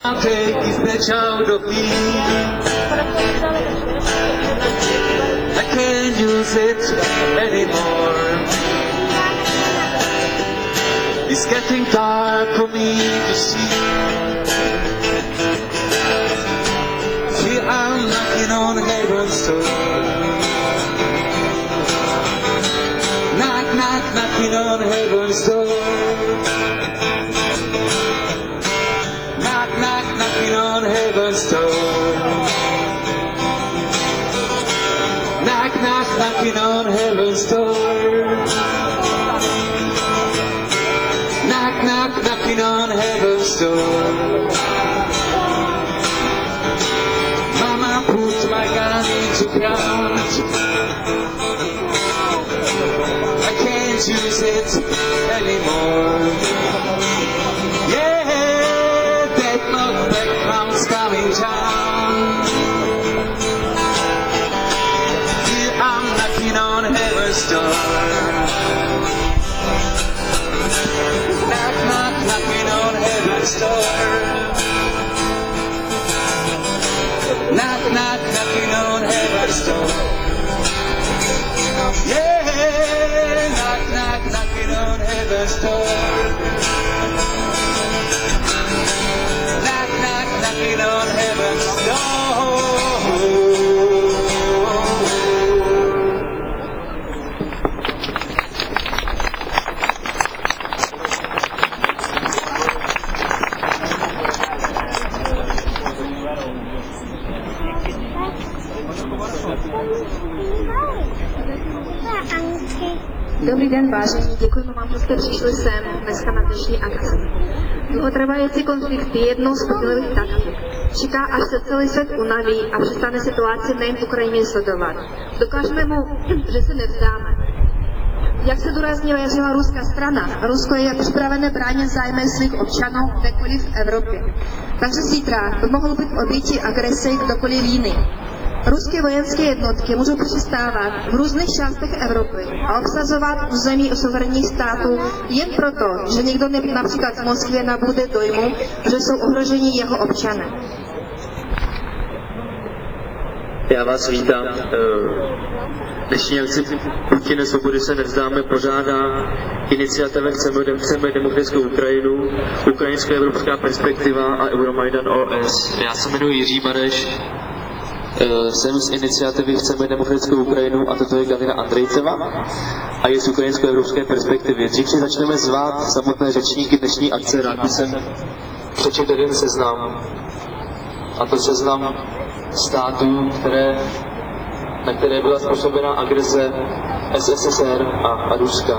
Take his child of me. I can't use it anymore. It's getting dark for me to see. See, I'm knocking on heaven's door. Knock, knock, knocking on heaven's door. Knock, knock, knocking on heaven's door. Knock, knock, knocking on heaven's door. Knock, knock, knocking on heaven's door. Mama put my gun into ground. I can't use it anymore. Yeah, that knockback comes coming down. Here I'm knocking on heaven's door. Knock, knock, knocking on heaven's door. Knock, knock, knocking on heaven's door. Yeah, knock, knock, knocking on heaven's door. Knock, knock, knocking on heaven's door. Dobrý den, vážení, děkujeme vám, že jste přišli sem dneska na dnešní akci. Dlouhotrvající konflikt je jednou z protilových taktik. Čeká, až se celý svět unaví a přestane situaci nejen v Ukrajině sledovat. Dokážeme mu, že se nevzdáme. Jak se důrazně vyjádřila ruská strana, Rusko je připravené bránit zájmy svých občanů kdekoliv v Evropě. Takže zítra by mohl být obětí agrese kdokoliv jiný. Ruské vojenské jednotky můžou přistávat v různých částech Evropy a obsazovat území suverénních států jen proto, že někdo například v Moskvě nabude dojmu, že jsou ohroženi jeho občané. Já vás vítám. Dnešní akci Putin svobody se nevzdáme pořádá iniciativa Chceme demokratickou Ukrajinu, Ukrajinská evropská perspektiva a Euromajdan OS. Já se jmenuji Jiří Mareš. Jsem z iniciativy Chceme demokratickou Ukrajinu a toto je Galina Andrejceva a je z ukrajinsko-evropské perspektivy. Dřív si začneme zvát samotné řečníky dnešní akce, rád bych jsem přečetl jeden seznam, a to seznam států, na které byla způsobena agrese SSSR a Ruska.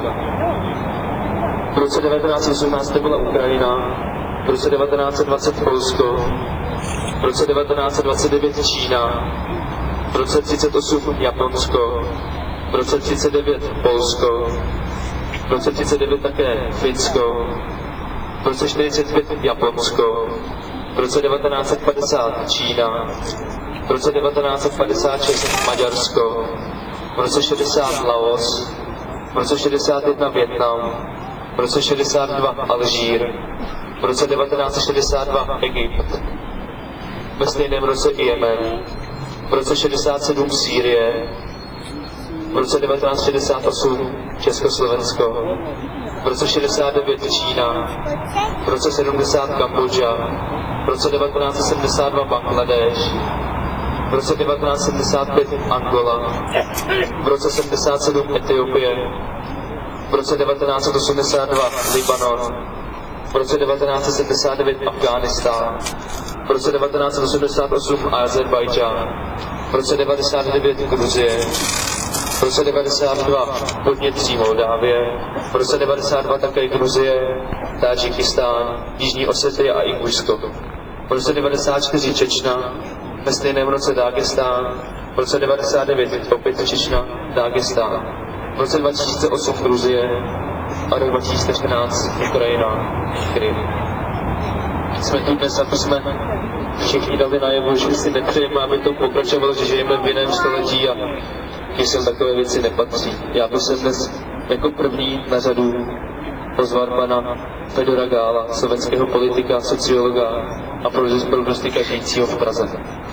V roce 1918 byla Ukrajina, v roce 1920 Polsko, v roce 1929 Čína, v roce 1938 Japonsko, v roce 1939 Polsko, v roce 1939 také Finsko, v roce 1945 Japonsko, v roce 1950 Čína, v roce 1956 Maďarsko, v roce 1960 Laos, v roce 1961 Vietnam, v roce 1962 Alžír, v roce 1962 Egypt, ve stejném roce i Jemen, v roce 1967 Sýrie, v roce 1968 Československo, v roce 1969 Čína, v roce 1970 Kambodža, v roce 1972 Bangladeš, v roce 1975 Angola, v roce 1977 Etiopie, v roce 1982 Libanon, v roce 1979 Afghánistán, v roce 1988 Azerbajdžán, v roce 1999 Gruzie, v roce 1992 Podněstří Moldávie, v roce 1992 také Gruzie, Tádžikistán, Jižní Osetie a Ingujsko, v roce 1994 Čečna, ve stejném roce Dágestán, v roce 1999 opět Čečna, Dágestán, v roce 2008 Gruzie a rok 2014 Ukrajina, Krym. Jsme tu dnes a tu jsme všichni dali najevo, že si nepřejeme, aby to pokračovalo, že žijeme v jiném století a že sem takové věci nepatří. Já bych se dnes jako první na řadu pozvat pana Fedora Gála, slovenského politika, sociologa, a pro dostyka žijícího v Praze.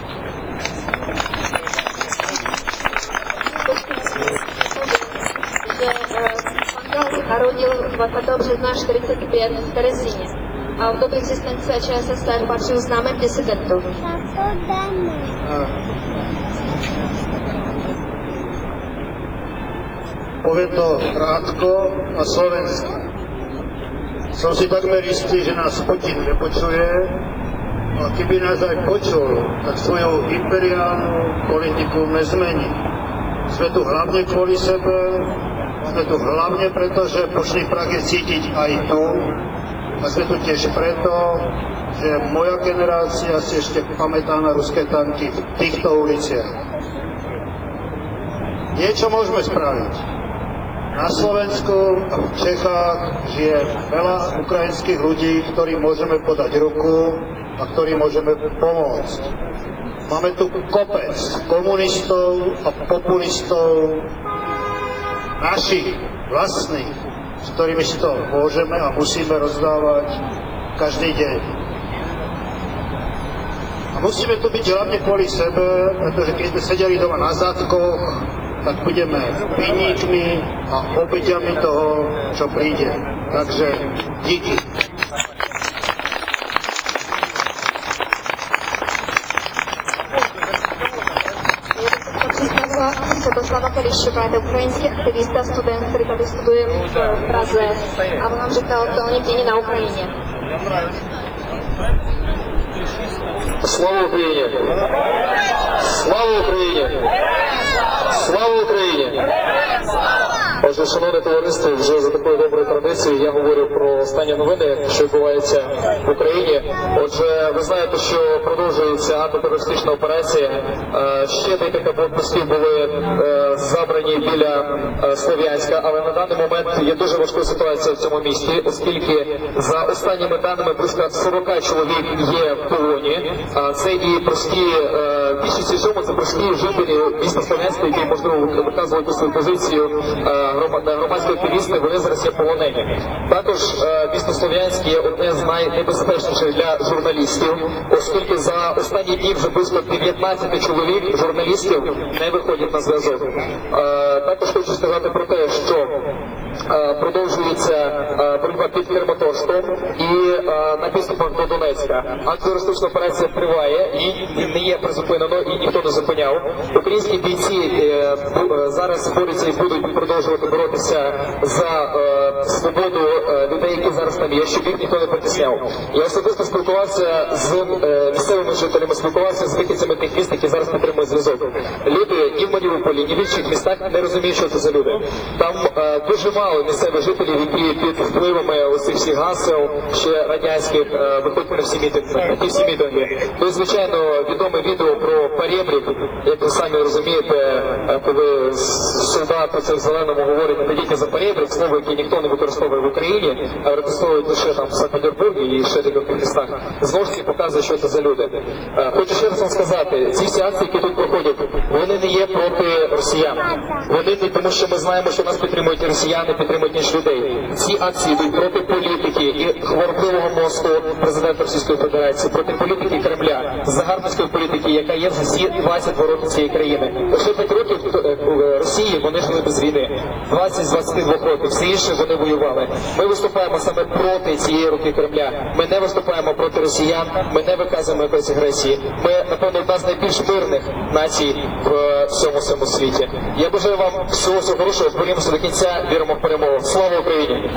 Pan narodil 20. března 1945 v Terezíně a v době existence ČSSR patřil známým disidentům. Poviem to krátko a slovensky. Som si takmer istý, že nás Putin nepočuje, a keby nás aj počul, tak svoju imperiálnu politiku nezmení. Sme tu hlavne kvôli sebe, sme tu hlavne preto, že pošlý prach je cítiť aj tu, a sme tu tiež preto, že moja generácia si ešte pamätá na ruské tanky v týchto uliciach. Niečo môžeme spraviť. Na Slovensku a v Čechách žije veľa ukrajinských ľudí, ktorým môžeme podať ruku a ktorým môžeme pomôcť. Máme tu kopec komunistov a populistov, našich vlastných, s ktorými si to môžeme a musíme rozdávať každý deň. A musíme tu byť hlavne kvôli sebe, pretože keď sme sedeli doma na zadkoch, tak budeme viníkmi a obeťami toho, čo príde. Takže díky. Svetoslava Kališová, je to ukrajinský aktivista, student, který tady studuje v Praze a on nám říkal o aktuálním dění na Ukrajině. Слава Україні! Слава Україні! Слава Україні! Отже, шановне товариство, вже за такою доброю традицією я говорю про останні новини, що відбуваються в Україні. Отже, ви знаєте, що продовжується антитерористична операція. Ще декілька блокпостів були забрані біля Слов'янська, але на даний момент є дуже важка ситуація в цьому місті, оскільки за останніми даними близько 40 чоловік є в полоні. Це і прості, більшість цьому це прості жителі міста Слов'янська, які, можливо, виказують свою позицію, громадські активісти, вони зараз є полонені. Також місто Слов'янськ є одне з найнебезпечніших для журналістів, оскільки за останні дні вже близько 19 чоловік журналістів не виходять на зв'язок. Також хочу сказати про те, що продовжується боротьба під Краматорськом і на підступах до Донецька. Антитерористична операція триває і не є призупинено, і ніхто не зупиняв. Українські бійці зараз борються і будуть продовжувати боротися за свободу людей, які зараз там є, щоб їх ніхто не притисняв. Я особисто спілкувався з місцевими жителями, спілкувався з вихідцями тих міст, які зараз підтримують зв'язок. Люди ні в Маріуполі, ні в інших містах не розуміють, що це за люди. Там дуже мало місцевих жителів, які під впливами усіх всіх гасел, ще радянських, виходять на всі мітинги. Ну і, звичайно, відоме відео про перебрік, як ви самі розумієте, коли солдат у в зеленому говорить, не тільки за перебрік, слово, яке ніхто не використовує в Україні, а використовують лише там в Санкт-Петербурзі і ще деяких містах, знову ж таки показує, що це за люди. Хочу ще раз вам сказати, ці всі акції, які тут проходять, вони не є проти росіян. Вони не тому, що ми знаємо, що нас підтримують росіяни, підтримують інших людей. Ці акції йдуть проти політики і хворобливого мосту президента Російської Федерації, проти політики Кремля, загарбницької політики, яка є за всі 22 роки цієї країни. Лише 5 років Росії вони жили без війни. 20 з 22 років. Всі інші вони воювали. Ми виступаємо саме проти цієї руки Кремля. Ми не виступаємо проти росіян, ми не виказуємо якоїсь агресії. Ми, напевно, одна з найбільш мирних націй в всьому світі. Я бажаю вам всього хорошого, борімося до кінця, віримо в перемогу. Слава Україні!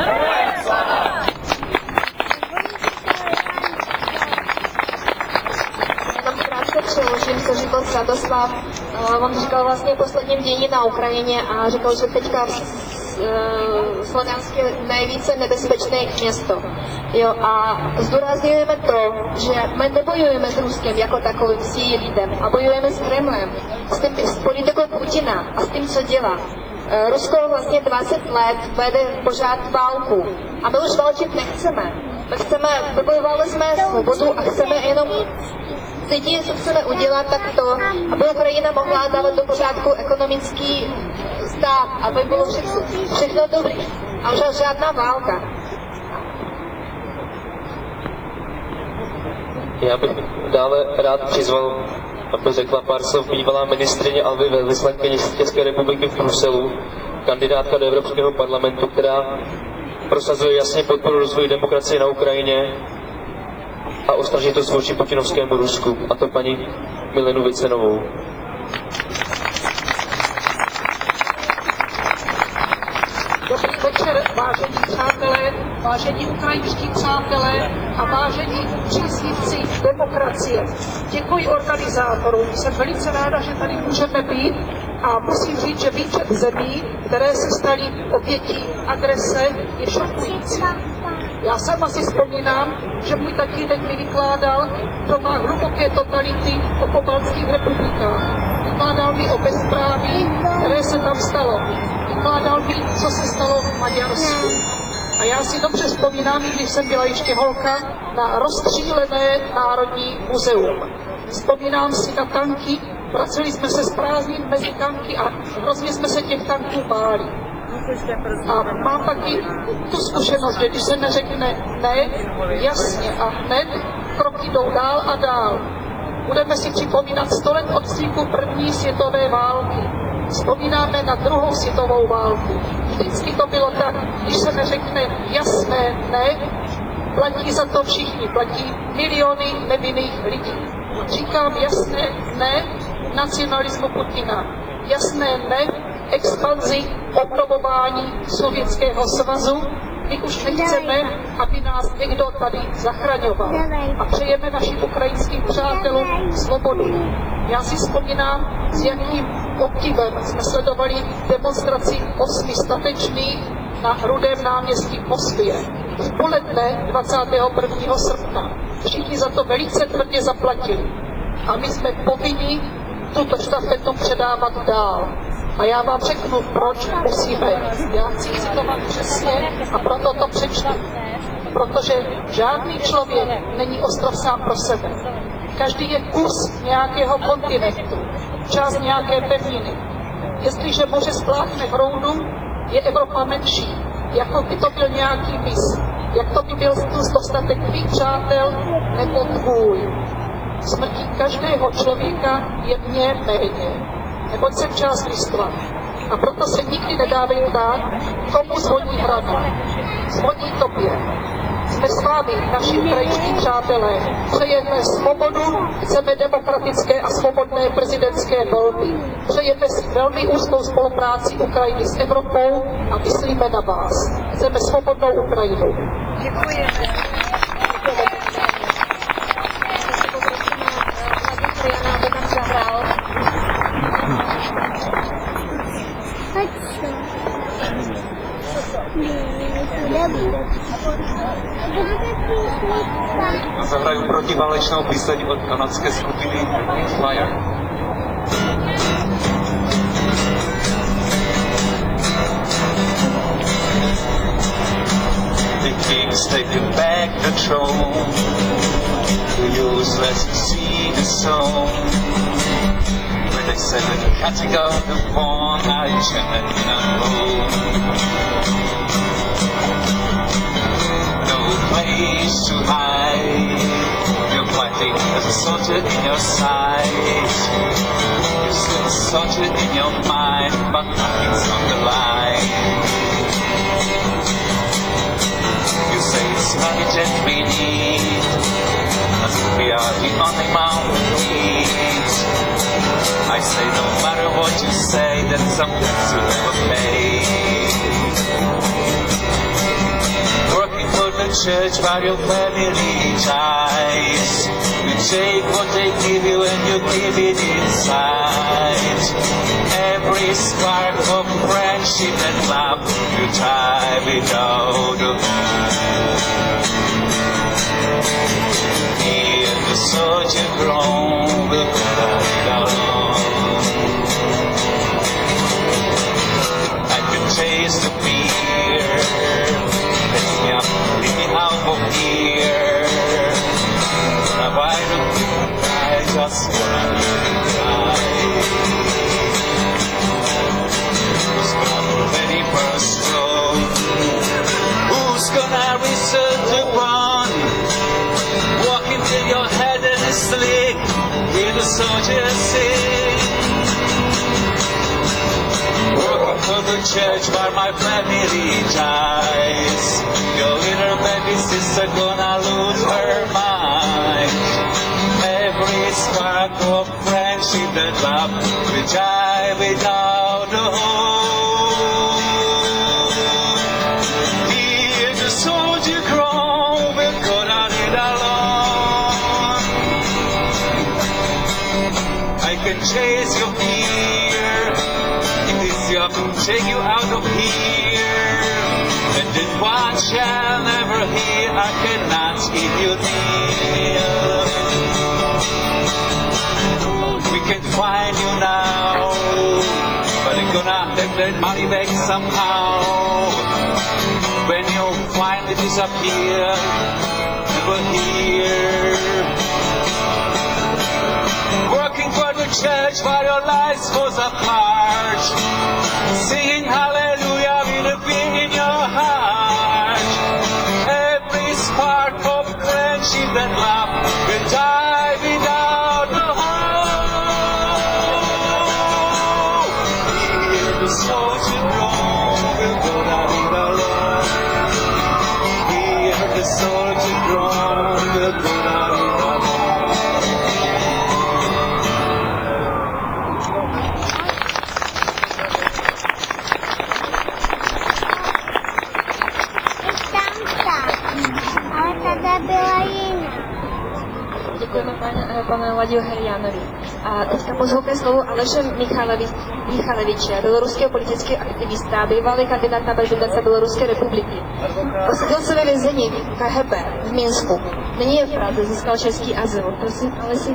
Přeložím, co říkal Svatoslav. On říkal vlastně posledním dění na Ukrajině a říkal, že teďka Slovenské je nejvíce nebezpečné město. Jo, a zdůrazňujeme to, že my nebojujeme s Ruskem jako takovým lidem, a bojujeme s Kremlem, s politikou Putina a s tím, co dělá. Rusko vlastně 20 let vede pořád válku a my už válčit nechceme. Vybojovali jsme svobodu a chceme jenom jediné, co chceme udělat, tak to, aby Ukrajina mohla dávat do pořádku ekonomický stát, aby bylo všechno dobré. A už žádná válka. Já bych dále rád přizval, aby řekla pár slov bývalá ministryně Alvy velvyslankyně České republiky v Bruselu, kandidátka do Evropského parlamentu, která prosazuje jasně podporu rozvoji demokracie na Ukrajině a ostražitost vůči putinovskému Rusku, a to paní Milenu Vicenovou. Dobrý večer, vážení přátelé, vážení ukrajinští přátelé a vážení příznivci demokracie. Děkuji organizátorům, jsem velice ráda, že tady můžeme být a musím říct, že výčet zemí, které se staly obětí agrese, je šokující. Já sama si vzpomínám, že můj tatínek mi vykládal, kdo má hluboké totality o pobaltských republikách. Vykládal mi o bezpráví, které se tam stalo. Vykládal mi, co se stalo v Maďarsku. A já si dobře vzpomínám, když jsem byla ještě holka, na rozstřílené Národní muzeum. Vzpomínám si na tanky, vraceli jsme se s prázdným mezi tanky a hrozně jsme se těch tanků báli. A mám taky tu zkušenost, že když se neřekne ne, jasně a hned, kroky jdou dál a dál. Budeme si připomínat 100 let od vzniku první světové války. Vzpomínáme na druhou světovou válku. Vždycky to bylo tak, když se neřekne jasné ne, platí za to všichni, platí miliony nevinných lidí. Říkám jasné ne nacionalismu Putina, jasné ne expanzi, obnovování Sovětského svazu. My už nechceme, aby nás někdo tady zachraňoval. A přejeme našim ukrajinským přátelům svobodu. Já si vzpomínám, s jakým obdivem jsme sledovali demonstraci 8 statečných na Rudém náměstí v Moskvě. V poledne 21. srpna. Všichni za to velice tvrdě zaplatili. A my jsme povinni tuto štafetu předávat dál. A já vám řeknu, proč musíme. Já chci citovat přesně a proto to přečtu. Protože žádný člověk není ostrov sám pro sebe. Každý je kus nějakého kontinentu, část nějaké pevniny. Jestliže moře spláchne v roudu, je Evropa menší, jako by to byl nějaký mis. Jak to by byl dostatek tvých přátel nebo tvůj. Smrtí každého člověka je mě méně. Neboť jsem část lidstva. A proto se nikdy nedávej ptát, komu zvoní hrana. Zvoní tobě. Jsme s vámi, naši ukrajinští přátelé. Přejeme svobodu, chceme demokratické a svobodné prezidentské volby. Přejeme si velmi úzkou spolupráci Ukrajiny s Evropou a myslíme na vás. Chceme svobodnou Ukrajinu. Děkujeme. A zahrajú protiválečnou píseň od kanadské skupiny Fire. The king's taking back the throne. The useless see the song. When they said that cutting out the pawn, I chant alone. Place to hide. You're fighting as a soldier in your sight. You're still a soldier in your mind, but nothing's on the line. You say it's money that we need, as if we are the only mountain needs. I say no matter what you say, that something to never pay. The church by your family ties. You take what they give you and you give it inside. Every spark of friendship and love you try without a hear the soldier groan will cry alone. I can taste the beer. Leave me out of here. Now why don't you cry? Just wanna cry. Who's gonna ready for a stroke? Who's gonna research the run? Walk until your head soldiers sing. Working for the church where my family dies. Your little baby sister gonna lose her mind. Every spark of friendship that love will die without a hope. Hear the soldier groan, we're gonna need alone. I can chase your fear, it is your take you out of here. And then one shall never hear, I cannot keep you near. We can find you now, but you're gonna have that money back somehow. When you finally disappear, never here. Working for the church while your life was apart, singing hallelujah with a beat in your heart. Every spark of friendship and love will die without a hope. Hear the soldier groan, we're gonna need alone. Hear the soldier groan, we're gonna need alone. Děkujeme panu Ladiu Herianovi. A teďka pozvu ke slovu Aleše Michaleviče, běloruského politického aktivista, bývalý kandidát na prezidenta Běloruské republiky. Posadil se ve vězení v KGB v Minsku. Nyní je v Praze, získal český azyl. Prosím, Alesi.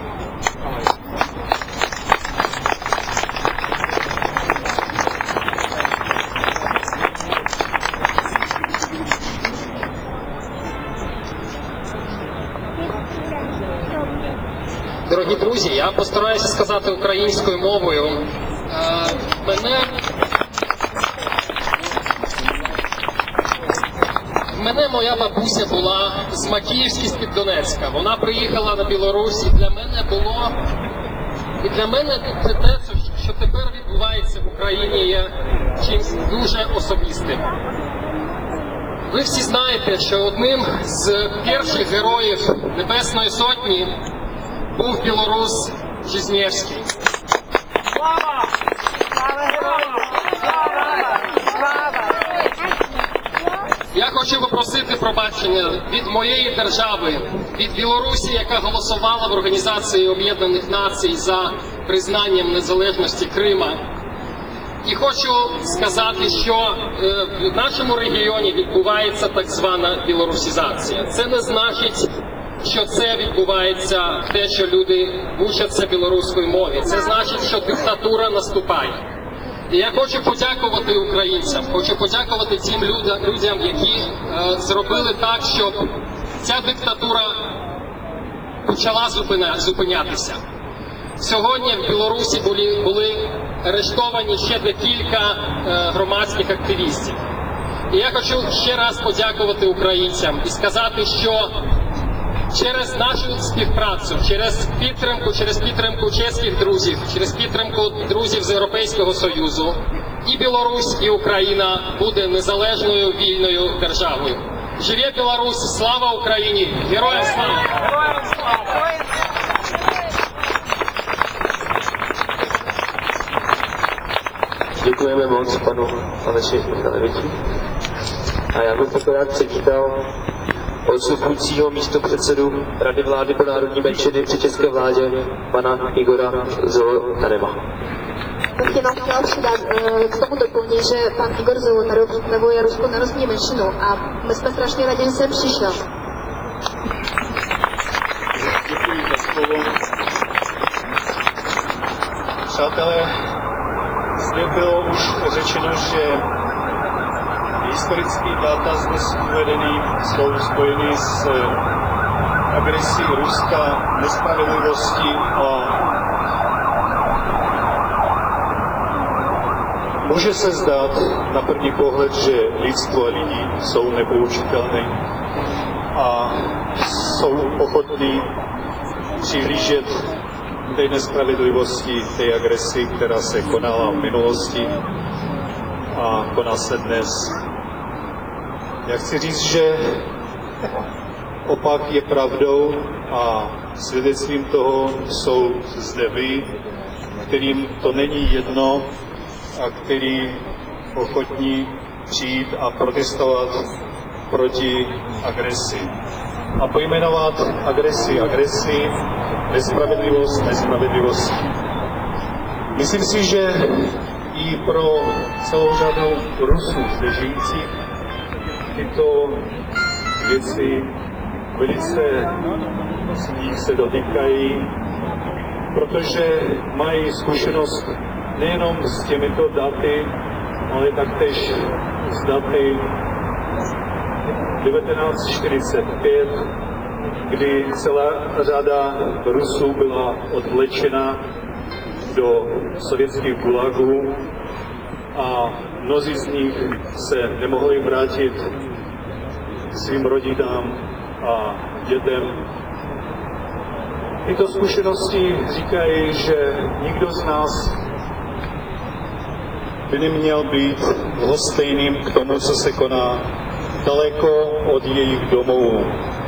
Дорогі друзі, я постараюся сказати українською мовою. Мене моя бабуся була з Макіївська, з-під Донецька. Вона приїхала на Білорусь, і для мене це те, що тепер відбувається в Україні, є чимось дуже особистим. Ви всі знаєте, що одним з перших героїв Небесної Сотні був білорус Жизнєвський. Слава! Слава героям! Слава! Я хочу попросити пробачення від моєї держави, від Білорусі, яка голосувала в Організації Об'єднаних Націй за признанням незалежності Крима. І хочу сказати, що в нашому регіоні відбувається так звана білорусізація. Це не значить, що це відбувається те, що люди учаться білоруської мові. Це значить, що диктатура наступає. І я хочу подякувати українцям, хочу подякувати тим людям, які зробили так, щоб ця диктатура почала зупинятися. Сьогодні в Білорусі були арештовані ще декілька громадських активістів. І я хочу ще раз подякувати українцям і сказати, що через нашу співпрацю, через підтримку чеських друзів, через підтримку друзів з Європейського Союзу, і Білорусь, і Україна буде незалежною, вільною державою. Живе Білорусь! Слава Україні! Героям слава! Героям слава! Děkujeme moc panu Aleši Michaleviči. A já bych rád přivítal odstupujícího místopředsedu Rady vlády pro národní menšiny při české vládě, pana Igora Zolotareva. Bych jenom chtěla přidat k tomu doplnit, že pan Igor Zolotarev představuje Ruskou národní menšinu a my jsme strašně rádi, že jsem přišel. Děkuji za slovo. Přátelé, zde bylo už řečeno, že historický data zde uvedený jsou spojeny s agresí Ruska, nespravedlivostí a může se zdát na první pohled, že lidstvo a lidi jsou nepoučitelné a jsou ochotní přihlížet té nespravedlivosti, té agresi, která se konala v minulosti a koná se dnes. Já chci říct, že opak je pravdou a svědectvím toho jsou zde vy, kterým to není jedno a který ochotní přijít a protestovat proti agresi. A pojmenovat agresi, nespravedlivost. Myslím si, že i pro celou řadu Rusů zde žijících tyto věci velice z nich se dotýkají, protože mají zkušenost nejenom s těmito daty, ale taktéž s daty 1945, kdy celá řada Rusů byla odvlečena do sovětských gulagů a mnozí z nich se nemohli vrátit k svým rodinám a dětem. Tyto zkušenosti říkají, že nikdo z nás by neměl být lhostejným k tomu, co se koná daleko od jejich domovů.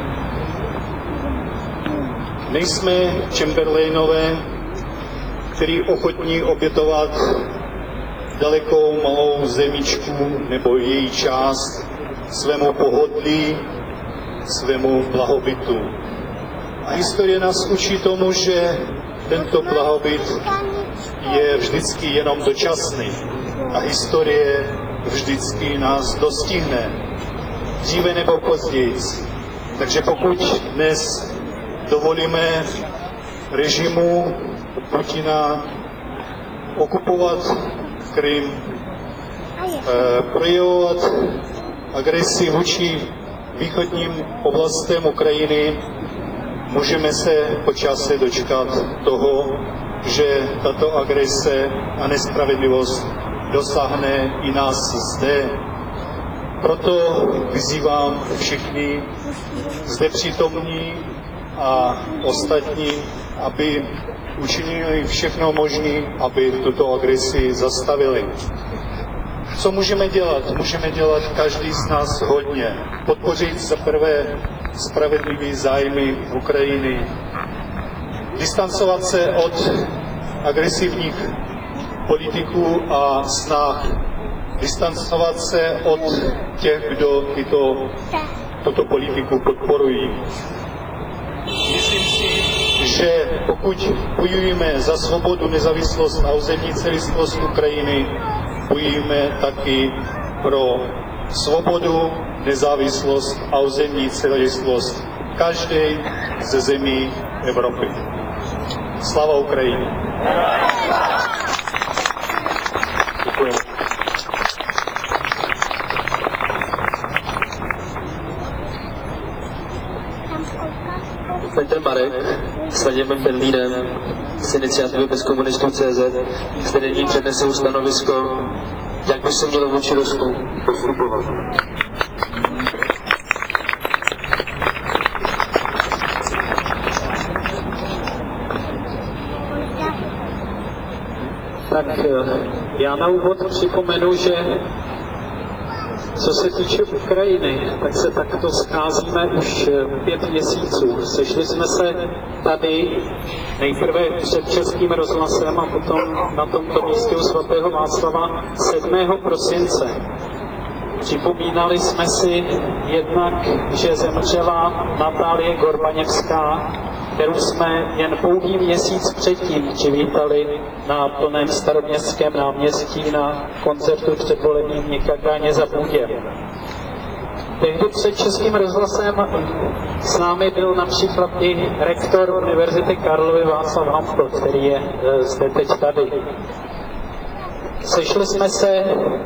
Nejsme Chamberlainové, který ochotní obětovat dalekou malou zemičku nebo její část svému pohodlí, svému blahobytu. A historie nás učí tomu, že tento blahobyt je vždycky jenom dočasný a historie vždycky nás dostihne, dříve nebo později. Takže pokud dnes dovolíme režimu Putina okupovat Krym, projevovat agresi vůči východním oblastem Ukrajiny, můžeme se po čase dočkat toho, že tato agrese a nespravedlivost dosáhne i nás zde. Proto vyzývám všichni zde přítomní a ostatní, aby učinili všechno možné, aby tuto agresi zastavili. Co můžeme dělat? Můžeme dělat každý z nás hodně. Podpořit za prvé spravedlivé zájmy Ukrajiny, distancovat se od agresivních politiků a snah, distancovat se od těch, kdo tuto politiku podporují. Myslím si, že pokud bojujeme za svobodu, nezávislost a územní celistvost Ukrajiny, bojujeme taky pro svobodu, nezávislost a územní celistvost každé ze zemí Evropy. Slava Ukrajině! Děkujeme. Petr Marek s Vladimem Berlínem z iniciativy Bez komunistů CZ, který nyní přednesou stanovisko, jak by se mělo vůči Rusku postupovat. Tak já na úvod připomenu, že co se týče Ukrajiny, tak se takto scházíme už 5 měsíců. Sešli jsme se tady nejprve před Českým rozhlasem a potom na tomto místě u svatého Václava 7. prosince. Připomínali jsme si jednak, že zemřela Natálie Gorbaněvská, kterou jsme jen pouhý měsíc předtím přivítali na plném Staroměstském náměstí na koncertu předvolebním Nikada nezabudě. Tehdy před Českým rozhlasem s námi byl například i rektor Univerzity Karlovy Václav Hampl, který je zde teď tady. Sešli jsme se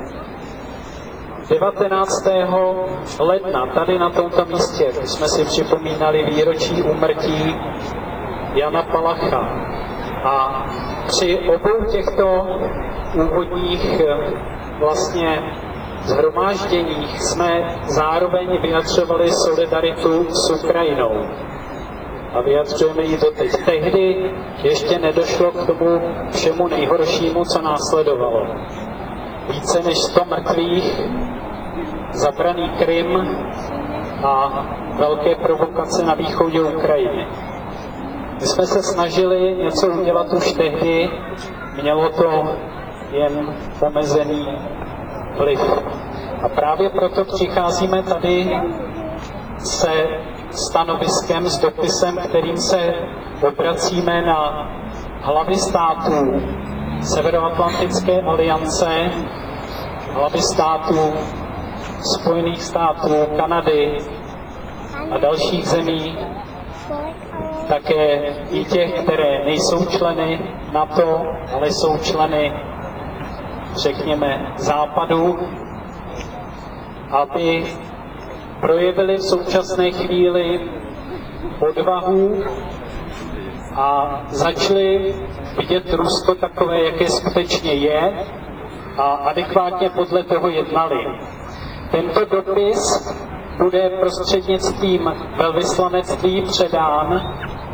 19. ledna tady na tomto místě, kdy jsme si připomínali výročí úmrtí Jana Palacha. A při obou těchto úvodních vlastně shromážděních jsme zároveň vyjadřovali solidaritu s Ukrajinou. a vyjadřujeme ji doteď. Tehdy ještě nedošlo k tomu všemu nejhoršímu, co následovalo. Více než 100 mrtvých, zabraný Krym a velké provokace na východě Ukrajiny. My jsme se snažili něco udělat už tehdy, mělo to jen omezený vliv. A právě proto přicházíme tady se stanoviskem, s dopisem, kterým se obracíme na hlavy států Severoatlantické aliance, hlavy států Spojených států, Kanady a dalších zemí, také i těch, které nejsou členy NATO, ale jsou členy, řekněme, Západu, aby projevili v současné chvíli odvahu a začali vidět Rusko takové, jaké skutečně je, a adekvátně podle toho jednali. Tento dopis bude prostřednictvím velvyslanectví předán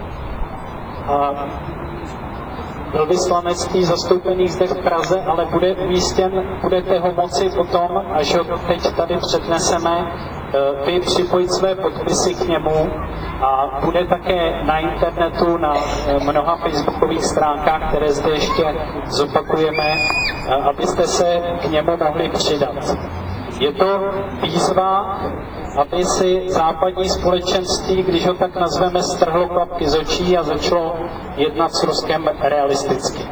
velvyslanectví zastoupených zde v Praze, ale bude umístěn, budete ho moci potom, až ho teď tady předneseme, vy připojit své podpisy k němu, a bude také na internetu, na mnoha facebookových stránkách, které zde ještě zopakujeme, abyste se k němu mohli přidat. Je to výzva, aby si západní společenství, když ho tak nazveme, strhlo klapky z očí a začalo jednat s Ruskem realisticky.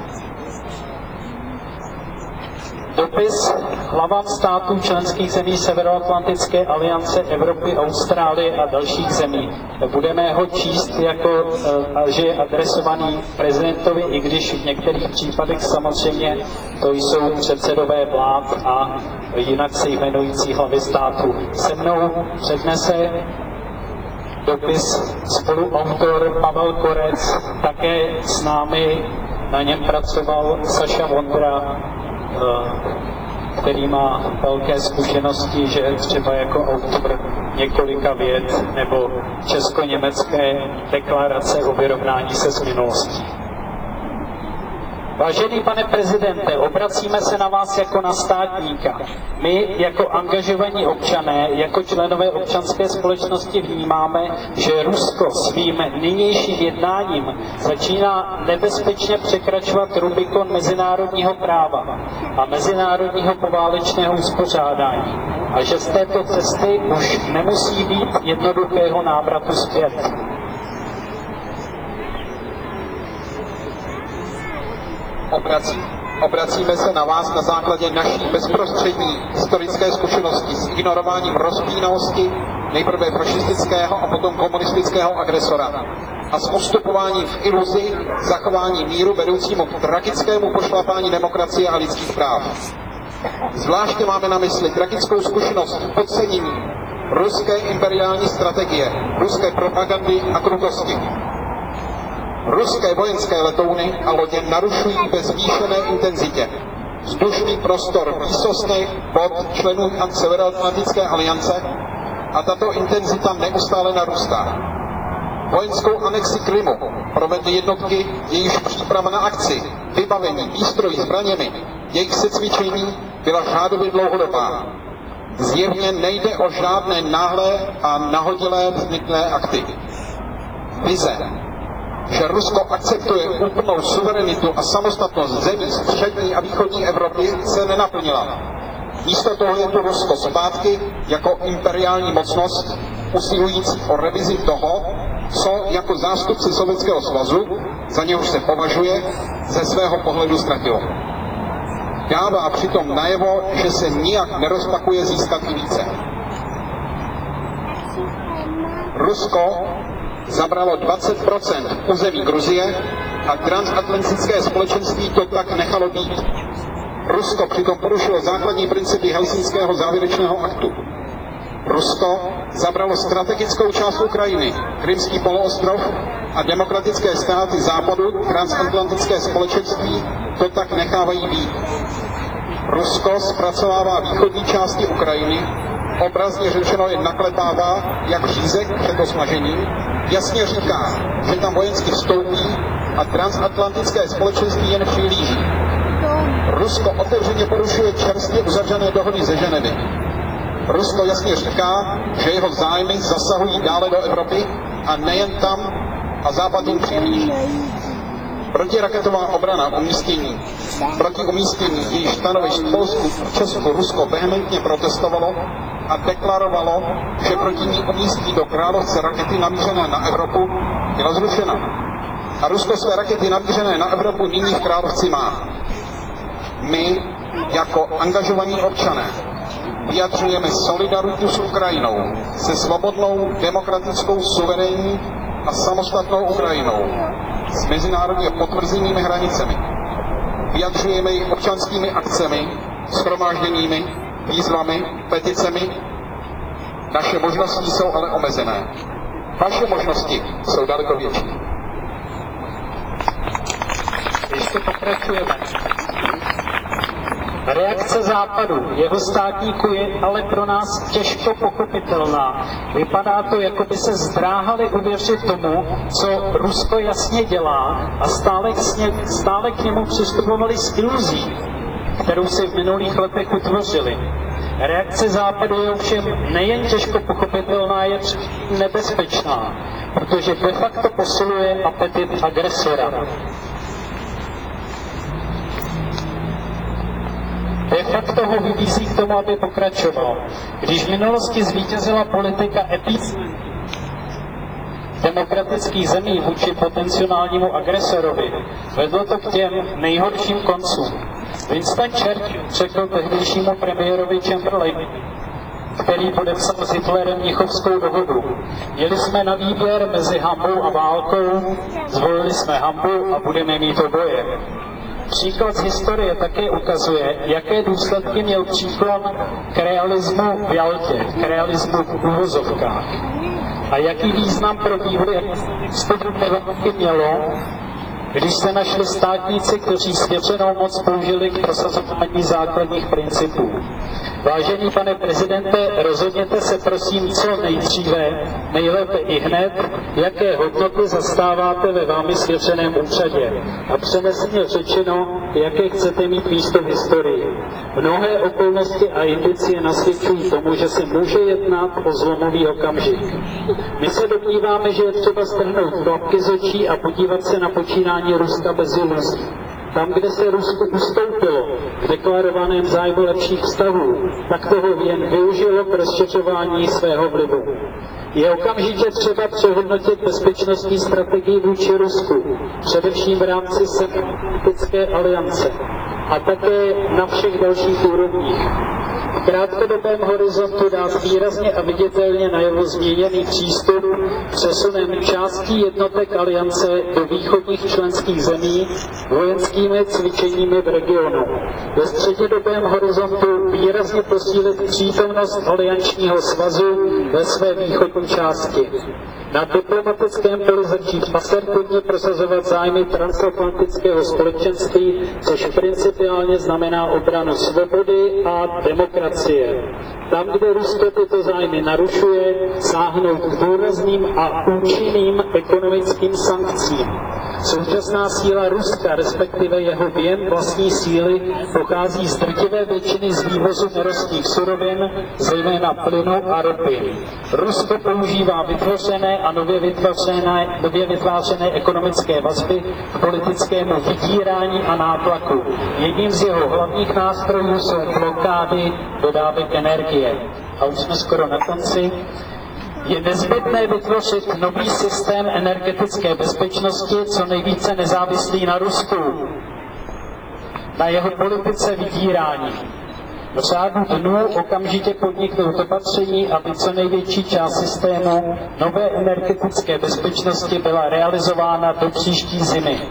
Dopis hlavám států členských zemí Severoatlantické aliance, Evropy, Austrálie a dalších zemí. Budeme ho číst jako, že je adresovaný prezidentovi, i když v některých případech samozřejmě to jsou předsedové vlád a jinak se jmenující hlavy států. Se mnou přednese dopis spoluautor Pavel Korec, také s námi na něm pracoval Saša Vondra, který má velké zkušenosti, že třeba jako autor několika vět nebo česko-německé deklarace o vyrovnání se s minulostí. Vážený pane prezidente, obracíme se na vás jako na státníka. My jako angažovaní občané, jako členové občanské společnosti vnímáme, že Rusko svým nynějším jednáním začíná nebezpečně překračovat Rubikon mezinárodního práva a mezinárodního poválečného uspořádání a že z této cesty už nemusí být jednoduchého návratu zpět. Obracíme se na vás na základě naší bezprostřední historické zkušenosti s ignorováním rozpínavosti nejprve fašistického a potom komunistického agresora a s postupováním v iluzi zachování míru vedoucímu k tragickému pošlapání demokracie a lidských práv. Zvláště máme na mysli tragickou zkušenost podcenění ruské imperiální strategie, ruské propagandy a krutosti. Ruské vojenské letouny a lodě narušují ve zvýšené intenzitě vzdušný prostor výsostných vod členů Severoatlantické aliance a tato intenzita neustále narůstá. Vojenskou anexi Krymu provedly jednotky, jejichž příprava na akci, vybavení, výstrojí, zbraněmi, jejich secvičení byla řádově dlouhodobá. Zjevně nejde o žádné náhlé a nahodilé vzniklé akty. Vize, že Rusko akceptuje úplnou suverenitu a samostatnost zemí střední a východní Evropy, se nenaplnila. Místo toho je to Rusko zpátky jako imperiální mocnost, usilující o revizi toho, co jako zástupci Sovětského svazu, za něhož se považuje, ze svého pohledu ztratilo. Dává přitom najevo, že se nijak nerozpakuje získat i více. Rusko zabralo 20% území Gruzie a transatlantické společenství to tak nechalo být. Rusko přitom porušilo základní principy Helsinského závěrečného aktu. Rusko zabralo strategickou část Ukrajiny, Krymský poloostrov a demokratické státy západu, transatlantické společenství to tak nechávají být. Rusko zpracovává východní části Ukrajiny, obrazně řečeno je naklepává jak řízek před osmažením, jasně říká, že tam vojensky vstoupí a transatlantické společenství jen přihlíží. Rusko otevřeně porušuje čerstvě uzavřené dohody ze Ženevy. Rusko jasně říká, že jeho zájmy zasahují dále do Evropy a nejen tam a Západ jim přihlíží. Protiraketová obrana proti umístění jejich stanovišť v Polsku a Česku Rusko vehementně protestovalo a deklarovalo, že proti ní umístí do Královce rakety namířené na Evropu, byla zrušena. A Rusko své rakety namířené na Evropu nyní v Královci má. My, jako angažovaní občané, vyjadřujeme solidaritu s Ukrajinou, se svobodnou, demokratickou, suverénní a samostatnou Ukrajinou, s mezinárodně potvrzenými hranicemi. Vyjadřujeme ji občanskými akcemi, shromážděními, výzvami, peticemi. Naše možnosti jsou ale omezené. Vaše možnosti jsou daleko větší. Ještě pokračujeme. Reakce Západu, jeho státníků je ale pro nás těžko pochopitelná. Vypadá to, jako by se zdráhali uvěřit tomu, co Rusko jasně dělá a stále k němu přistupovali s iluzí, kterou si v minulých letech utvořili. Reakce Západu je ovšem nejen těžko pochopitelná, je nebezpečná, protože de facto posiluje apetit agresora. De facto ho vybízí k tomu, aby pokračoval. Když v minulosti zvítězila politika demokratických zemí vůči potenciálnímu agresorovi, vedlo to k těm nejhorším koncům. Winston Churchill řekl tehdejšímu premiérovi Chamberlainovi, který podepsal s Hitlerem Mnichovskou dohodu. Měli jsme na výběr mezi hanbou a válkou, zvolili jsme hanbu a budeme mít oboje. Příklad z historie také ukazuje, jaké důsledky měl příklon k realismu v Jaltě, k realismu v uvozovkách. A jaký význam pro vývoj studium války mělo, když se našli státníci, kteří svěřenou moc použili k prosazování základních principů. Vážený pane prezidente, rozhodněte se prosím co nejdříve, nejlépe i hned, jaké hodnoty zastáváte ve vámi svěřeném úřadě. A přeneseně řečeno, jaké chcete mít místo v historii. Mnohé okolnosti a indicie nasvědčují tomu, že se může jednat o zlomový okamžik. My se domníváme, že je třeba strhnout klapky z očí a podívat se na počínání Ruska bez iluzí. Tam, kde se Rusko ustoupilo v deklarovaném zájmu lepších vztahů, tak toho jen využilo k rozšiřování svého vlivu. Je okamžitě třeba přehodnotit bezpečnostní strategii vůči Rusku, především v rámci Severoatlantické aliance a také na všech dalších úrovních. V krátkodobém horizontu dá výrazně a viditelně najevo změněný přístup přesunem částí jednotek aliance do východních členských zemí vojenskými cvičeními v regionu. Ve střednědobém horizontu výrazně posílit přítomnost aliančního svazu ve své východní části. Na diplomatickém poli začít asertivně prosazovat zájmy transatlantického společenství, což principiálně znamená obranu svobody a demokracie. Tam, kde Rusko tyto zájmy narušuje, sáhnout k důrazným a účinným ekonomickým sankcím. Současná síla Ruska, respektive jeho věm vlastní síly, pochází z drtivé většiny z vývozu nerostných surovin, zejména plynu a ropy. Rusko používá vytvořené a nově vytvářené ekonomické vazby k politickému vydírání a nátlaku. Jedním z jeho hlavních nástrojů jsou blokády dodávek energie. A už jsme skoro na konci. Je nezbytné vytvořit nový systém energetické bezpečnosti, co nejvíce nezávislý na Rusku, na jeho politice vydírání. V řádu dnů okamžitě podniknout opatření, aby co největší část systému nové energetické bezpečnosti byla realizována do příští zimy.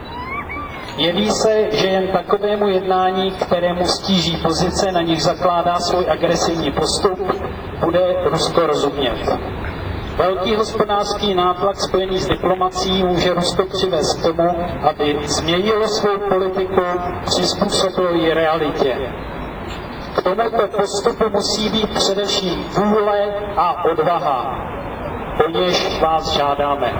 Jeví se, že jen takovému jednání, kterému stíží pozice, na nich zakládá svůj agresivní postup, bude Rusko rozumět. Velký hospodářský nátlak spojený s diplomacií může Rusko přivést k tomu, aby změnilo svou politiku, přizpůsobilo ji realitě. K tomuto postupu musí být především vůle a odvaha, o něž vás žádáme.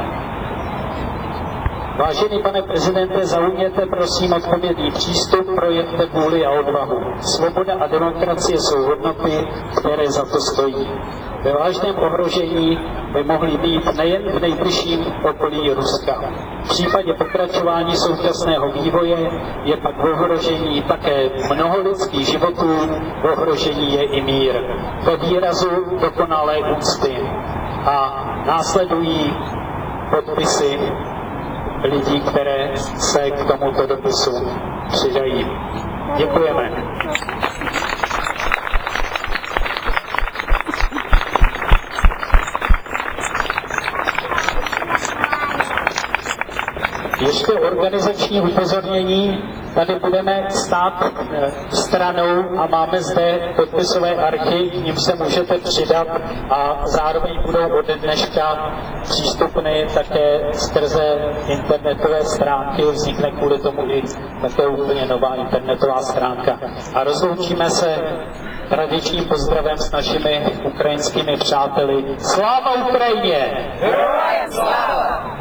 Vážený pane prezidente, zaujměte prosím odpovědný přístup, projevte vůli a odvahu. Svoboda a demokracie jsou hodnoty, které za to stojí. Ve vážném ohrožení by mohly být nejen v nejbližším okolí Ruska. V případě pokračování současného vývoje je pak v ohrožení také mnoho lidských životů, v ohrožení je i mír. Ve výrazu dokonalé úcty. A následují podpisy lidí, které se k tomuto dopisu přidají. Děkujeme. Ještě organizační upozornění. Tady budeme stát stranou a máme zde podpisové archy, k nim se můžete přidat a zároveň budou ode dneška přístupny také skrze internetové stránky. Vznikne kvůli tomu i také úplně nová internetová stránka. A rozloučíme se tradičním pozdravem s našimi ukrajinskými přáteli. Sláva Ukrajině! Herojem sláva!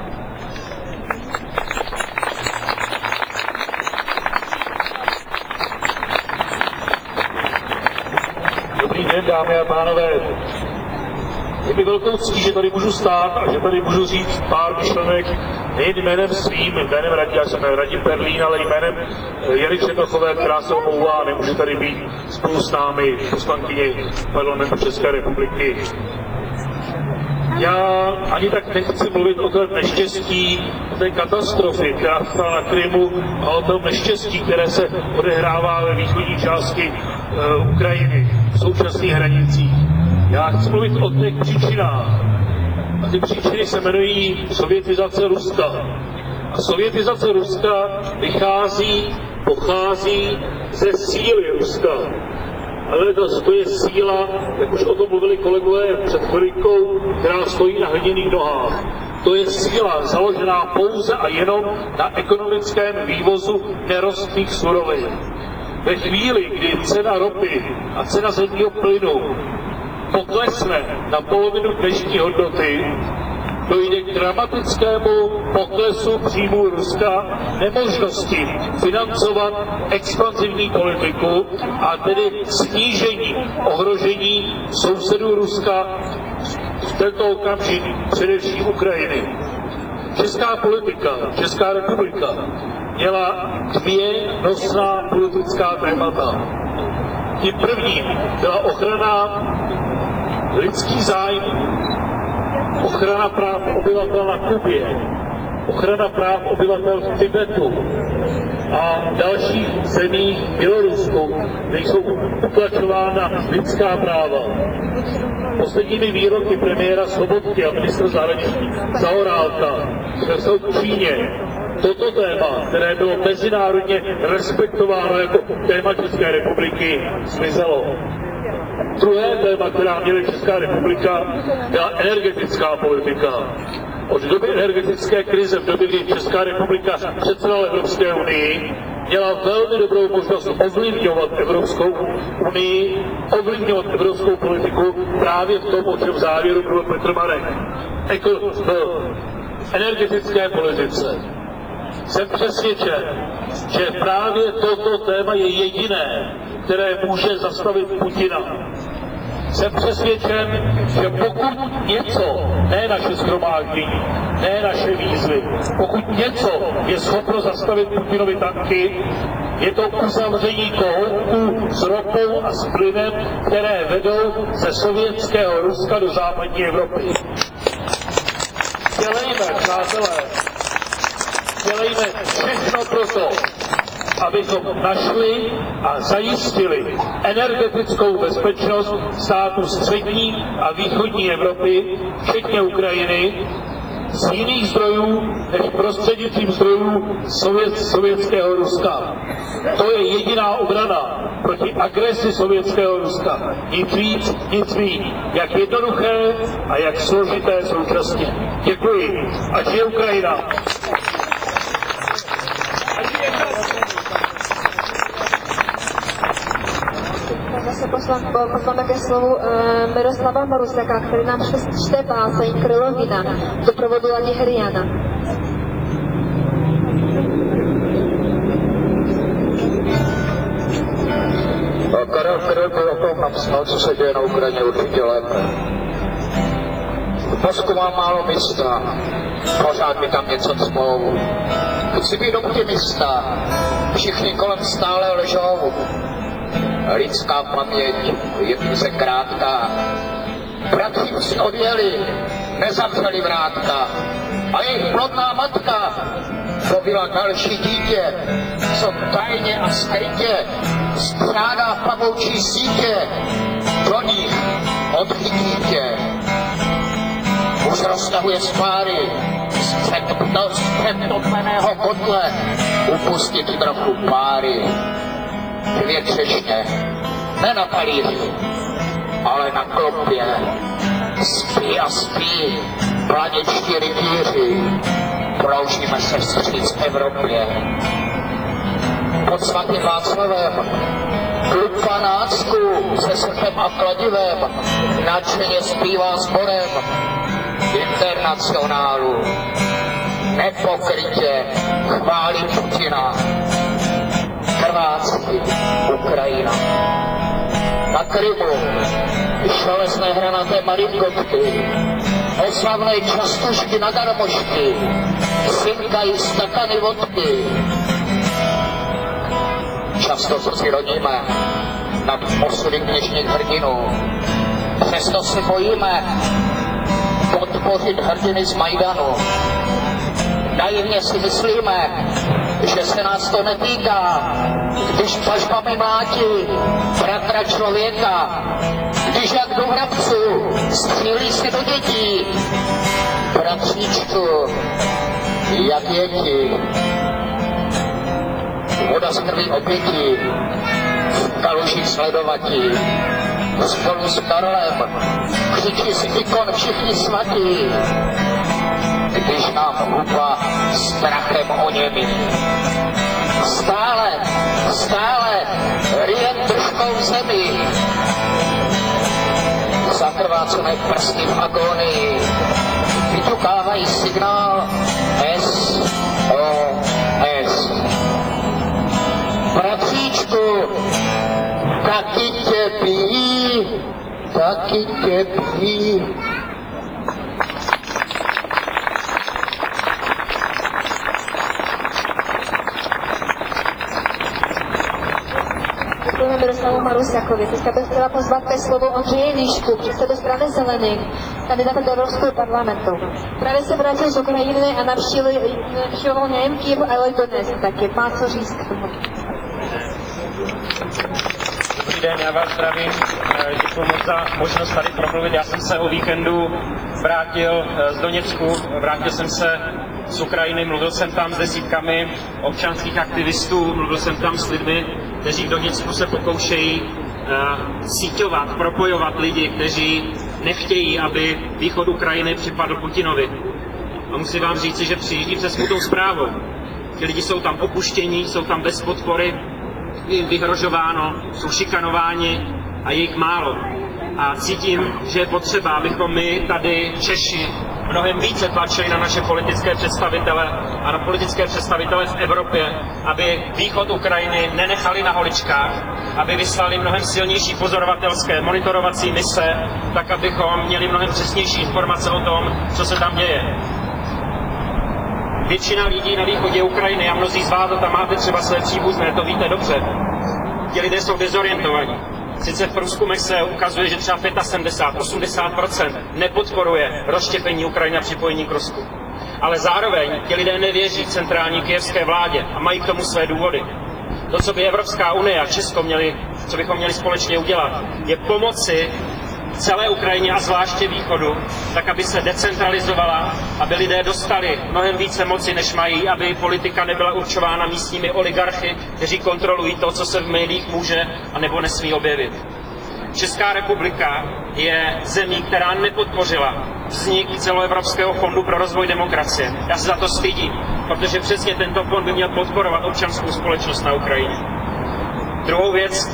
Dobrý den, dámy a pánové. Je mi velkou ctí, že tady můžu stát a že tady můžu říct pár myšlenek nejen jménem svým, jménem já jsem Radim Perlín, ale jménem Jany Černochové, která se omlouvá a nemůže tady být spolu s námi, poslankyni Parlamentu České republiky. Já ani tak nechci mluvit o tom neštěstí, o té katastrofě, která stala na Krymu, a o tom neštěstí, které se odehrává ve východní části Ukrajiny, v současných hranicích. Já chci mluvit o těch příčinách. A ty příčiny se jmenují sovětizace Ruska. A sovětizace Ruska pochází ze síly Ruska. Ale to je síla, jak už o tom mluvili kolegové před chvilikou, která stojí na hliněných nohách. To je síla založená pouze a jenom na ekonomickém vývozu nerostných surovin. Ve chvíli, kdy cena ropy a cena zemního plynu poklesne na polovinu dnešní hodnoty, dojde k dramatickému poklesu příjmů Ruska, nemožnosti financovat expanzivní politiku a tedy snížení ohrožení sousedů Ruska, v tento okamžik především Ukrajiny. Česká politika, Česká republika měla dvě nosná politická témata. Tím prvním byla ochrana lidských zájmů, ochrana práv obyvatel na Kubě, ochrana práv obyvatel v Tibetu a dalších zemích Bělorusku, kde jsou utlačována lidská práva. Posledními výroky premiéra Sobotky a ministra zahraničí Zaorálka jsou v Číně. Toto téma, které bylo mezinárodně respektováno jako téma České republiky, zmizelo. Druhé téma, která měla Česká republika, byla energetická politika. Od doby energetické krize, v době, kdy Česká republika předsedala Evropské unii, měla velmi dobrou možnost ovlivňovat Evropskou unii, ovlivňovat evropskou politiku právě v tom, o čem v závěru byl Petr Marek. V energetické politice. Jsem přesvědčen, že právě toto téma je jediné, které může zastavit Putina. Jsem přesvědčen, že pokud něco, ne naše shromáždění, ne naše výzvy, pokud něco je schopno zastavit Putinovi tanky, je to uzavření kohoutů s ropou a s plynem, které vedou ze sovětského Ruska do západní Evropy. Dělejme, přátelé, dělejme všechno proto, abychom našli a zajistili energetickou bezpečnost států střední a východní Evropy, včetně Ukrajiny, z jiných zdrojů než prostřednictvím zdrojů sovětského Ruska. To je jediná obrana proti agresi sovětského Ruska. Nic víc, nic míň. Jak jednoduché a jak složité současně. Děkuji. Ať je Ukrajina. pozveme ke slovu Miroslava Marusaka, který nám čte báseň Krylovina do provodu Ladi Heriana. Karel Kryl by o tom napsal, co se děje na Ukrajině určitě lépe. V Polsku mám málo místa, pořád mi tam něco cpou. Chci být optimista, všichni kolem stále lžou. Lidská paměť je pouze krátká. Bratři si odjeli, nezavřeli vrátka. A jejich plodná matka dobila další dítě, co tajně a skrytě střádá pavoučí sítě. Do nich odchytíte. Už roztahuje spáry z předtopeného kotle upustit trochu páry. Dvě třešně, ne na talíři, ale na klopě. Spí a spí planěčtí rytíři, proužíme se vstříc Evropě. Pod svatým Václavem klub panácku se srpem a kladivem nadšeně zpívá sborem Internacionálu. Nepokrytě chválí Putina, krvácí Ukrajina. Na Krymu šelesné hranaté marinkovky, oslavné častušky na darmošky, synkají stakany vodky. Často se si rodíme nad osudy kněžních hrdinů, přesto se bojíme podpořit hrdiny z Majdanu. Naivně si myslíme, že se nás to netýká, když pažbami mlátí bratra člověka, když jak do vrabců střílí si do dětí. Bratříčku, jak děti, voda z krví obětí, v kaluži sledovatí, spolu s Karlem křičí z ikon všichni svatí, když nám hupa strachem o němi. Stále ryjem držkou zemi, zakrvácené prsty v agonii, vyťukávají signál SOS. Bratříčku, taky tě bijí, taky tě bijí. Děkujeme Miroslavu Marusakovi. Teďka bych chtěla pozvat ke slovu Ondřeje Lišku, předsedu strany Zelených, kandidáta do Evropského parlamentu. Právě se vrátil z Ukrajiny a navštívil ho nejen Kyjev, ale i Donetsk, tak má co říct k tomu. Dobrý den, já vás zdravím. Děkuji moc za možnost tady promluvit. Já jsem se o víkendu vrátil z Doněcku, vrátil jsem se z Ukrajiny, mluvil jsem tam s desítkami občanských aktivistů, mluvil jsem tam s lidmi, kteří v Doněcku se pokoušejí síťovat, propojovat lidi, kteří nechtějí, aby východ Ukrajiny připadl Putinovi. A musím vám říci, že přijíždí se smutnou zprávou. Ti lidi jsou tam opuštění, jsou tam bez podpory, je jim vyhrožováno, jsou šikanováni a je jich málo. A cítím, že je potřeba, abychom my tady Češi mnohem více tlačili na naše politické představitele a na politické představitele v Evropě, aby východ Ukrajiny nenechali na holičkách, aby vyslali mnohem silnější pozorovatelské monitorovací mise, tak abychom měli mnohem přesnější informace o tom, co se tam děje. Většina lidí na východě Ukrajiny, a mnozí z vás tam máte třeba své příbuzné, to víte dobře, ti lidé jsou dezorientovaní. Sice v průzkumech se ukazuje, že třeba 75–80% nepodporuje rozštěpení Ukrajiny a připojení k Rusku. Ale zároveň ti lidé nevěří centrální kyjevské vládě a mají k tomu své důvody. To, co by Evropská unie a Česko co bychom měli společně udělat, je pomoci celé Ukrajině a zvláště východu, tak aby se decentralizovala, aby lidé dostali mnohem více moci, než mají, aby politika nebyla určována místními oligarchy, kteří kontrolují to, co se v médiích může a nebo nesmí objevit. Česká republika je zemí, která nepodpořila vznik celoevropského fondu pro rozvoj demokracie. Já se za to stydím, protože přesně tento fond by měl podporovat občanskou společnost na Ukrajině. Druhou věc,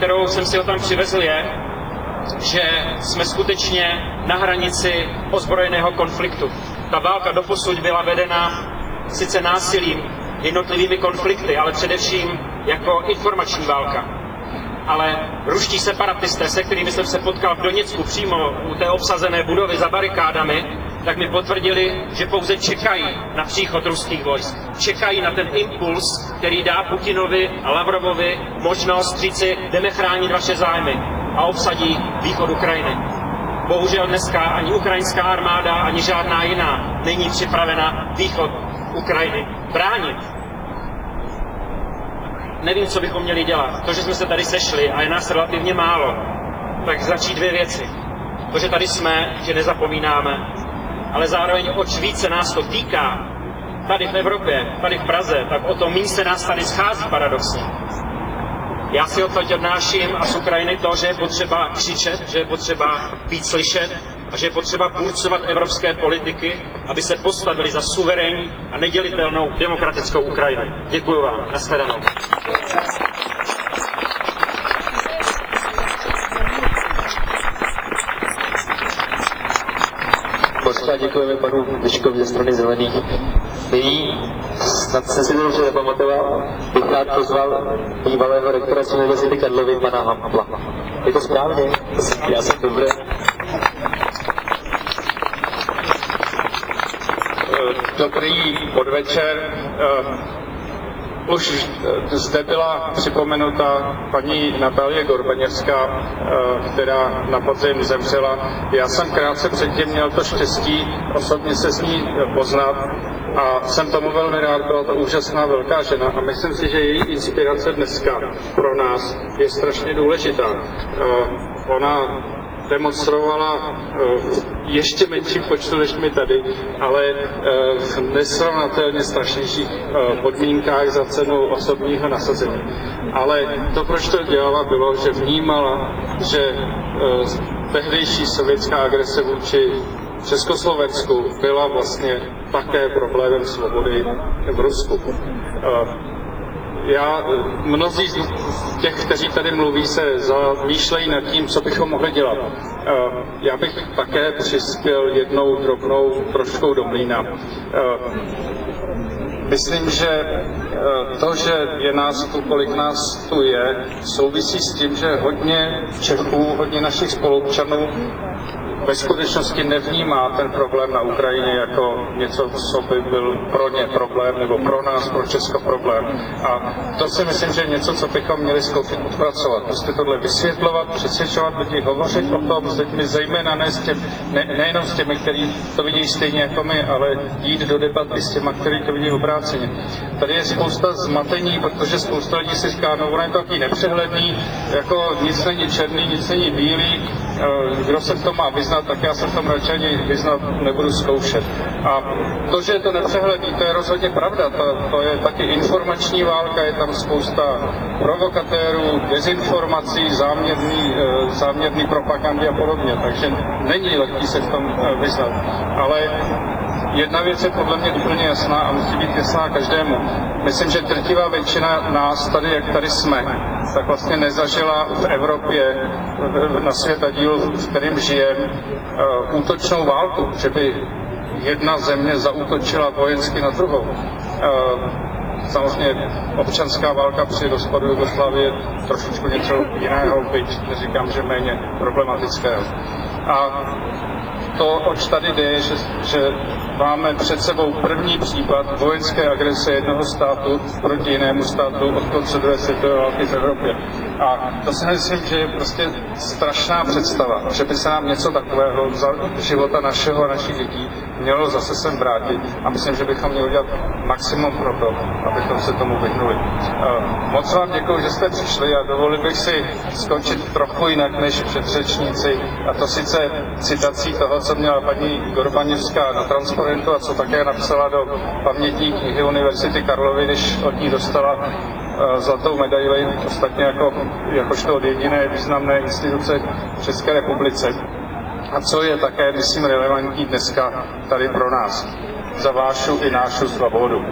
kterou jsem si ho tam přivezl, je, že jsme skutečně na hranici ozbrojeného konfliktu. Ta válka doposud byla vedena sice násilím, jednotlivými konflikty, ale především jako informační válka. Ale ruští separatisté, se kterými jsem se potkal v Doněcku přímo u té obsazené budovy za barikádami, tak mi potvrdili, že pouze čekají na příchod ruských vojsk. Čekají na ten impuls, který dá Putinovi a Lavrovovi možnost říci, jdeme chránit vaše zájmy a obsadí východ Ukrajiny. Bohužel dneska ani ukrajinská armáda, ani žádná jiná není připravena východ Ukrajiny bránit. Nevím, co bychom měli dělat. To, že jsme se tady sešli a je nás relativně málo, tak začít dvě věci. To, že tady jsme, že nezapomínáme, ale zároveň oč více nás to týká, tady v Evropě, tady v Praze, tak o to méně se nás tady schází paradoxně. Já si odtud odnáším a z Ukrajiny to, že je potřeba křičet, že je potřeba být slyšet a že je potřeba burcovat evropské politiky, aby se postavili za suverénní a nedělitelnou demokratickou Ukrajinu. Děkuji vám. Nashledanou. Moc děkujeme panu Vyškovi ze strany Zelených. Nyní, snad jsem si to dobře nepamatoval, bych rád pozval bývalého rektora z Univerzity Karlovy, pana Hampla. Je to správně? Já jsem dobré. Dobrý podvečer. Už zde byla připomenuta paní Natalie Gorbaněvská, která na podzim zemřela. Já jsem krátce předtím měl to štěstí osobně se s ní poznat a jsem tomu velmi rád, byla to úžasná velká žena a myslím si, že její inspirace dneska pro nás je strašně důležitá. Ona demonstrovala ještě menším počtu než my tady, ale v nesrovnatelně strašnějších podmínkách za cenu osobního nasazení. Ale to, proč to dělala, bylo, že vnímala, že tehdejší sovětská agrese vůči Československu byla vlastně také problémem svobody v Rusku. Mnozí z těch, kteří tady mluví, se zamýšlejí nad tím, co bychom mohli dělat. Já bych také přispěl jednou drobnou troškou do mlýna. Myslím, že to, že je nás tu, kolik nás tu je, souvisí s tím, že hodně Čechů, hodně našich spoluobčanů ve skutečnosti nevnímá ten problém na Ukrajině jako něco, co by byl pro ně problém, nebo pro nás, pro Česko problém. A to si myslím, že je něco, co bychom měli zkoušet odpracovat. Prostě tohle vysvětlovat, přesvědčovat lidi, hovořit o tom s lidmi, zejména nejenom s těmi, kteří to vidí stejně jako my, ale jít do debaty s těmi, kteří to vidí obráceně. Tady je spousta zmatení, protože spousta lidí si říká, no ono je to takový nepřehledný, jako nic není černý, nic není bílý, kdo se v tom má vyznat, tak já se v tom radši ani vyznat nebudu zkoušet. A to, že je to nepřehledný, to je rozhodně pravda. To je taky informační válka, je tam spousta provokatérů, dezinformací, záměrný propagandy a podobně. Takže není lehký se v tom vyznat. Ale jedna věc je podle mě úplně jasná a musí být jasná každému. Myslím, že drtivá většina nás tady, jak tady jsme, tak vlastně nezažila v Evropě na světadílu, v kterém žijeme, útočnou válku, že by jedna země zaútočila vojensky na druhou. Samozřejmě občanská válka při rozpadu Jugoslávie je trošičku něco jiného, byť neříkám, že méně problematického. A to, oč tady jde, že máme před sebou první případ vojenské agrese jednoho státu proti jinému státu od konce druhé světové války v Evropě. A to si myslím, že je prostě strašná představa, že by se nám něco takového za života našeho a našich dětí mělo zase sem vrátit. A myslím, že bychom měli udělat maximum pro to, abychom se tomu vyhnuli. Moc vám děkuji, že jste přišli a dovolil bych si skončit trochu jinak než předřečníci. A to sice citací toho, co měla paní Gorbaněvská na transparentu a co také napsala do pamětní knihy Univerzity Karlovy, když od ní dostala zlatou medaili, ostatně jakožto od jediné významné instituce v České republice. A co je také, myslím, relevantní dneska tady pro nás, za vášu i nášu svobodu.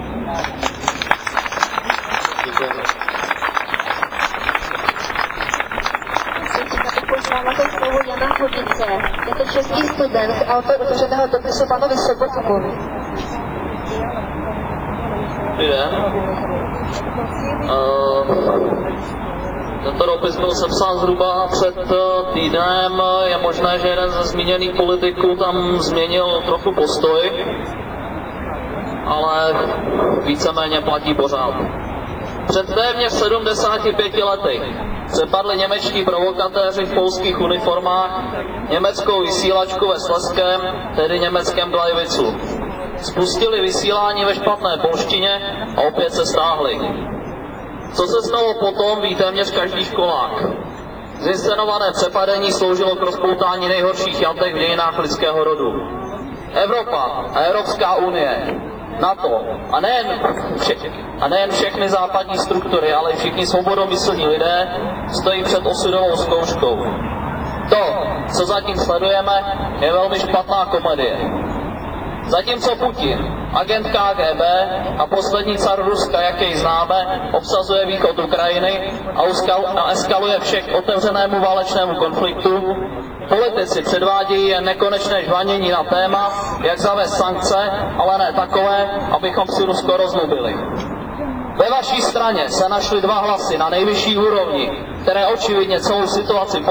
Roman Chodnice, je to český student, autor otevřeného dopisu panovi Sobotkovi. Dobrý den. Tento dopis byl sepsán zhruba před týdnem. Je možné, že jeden ze zmíněných politiků tam změnil trochu postoj, ale víceméně platí pořád. Před téměř 75 lety přepadli němečtí provokatéři v polských uniformách německou vysílačku ve Slezském, tedy německém Gleiwicu. Spustili vysílání ve špatné polštině a opět se stáhli. Co se stalo potom, ví téměř každý školák. Zinscenované přepadení sloužilo k rozpoutání nejhorších jatek v dějinách lidského rodu. Evropa a Evropská unie, NATO a nejen všechny západní struktury, ale i všichni svobodomyslní lidé stojí před osudovou zkouškou. To, co zatím sledujeme, je velmi špatná komedie. Zatímco Putin, agent KGB a poslední car Ruska, jak jej známe, obsazuje východ Ukrajiny a eskaluje všech otevřenému válečnému konfliktu, politici předvádějí jen nekonečné žvanění na téma, jak zavést sankce, ale ne takové, abychom si Rusko roznubili. Ve vaší straně se našly dva hlasy na nejvyšší úrovni, které očividně celou situaci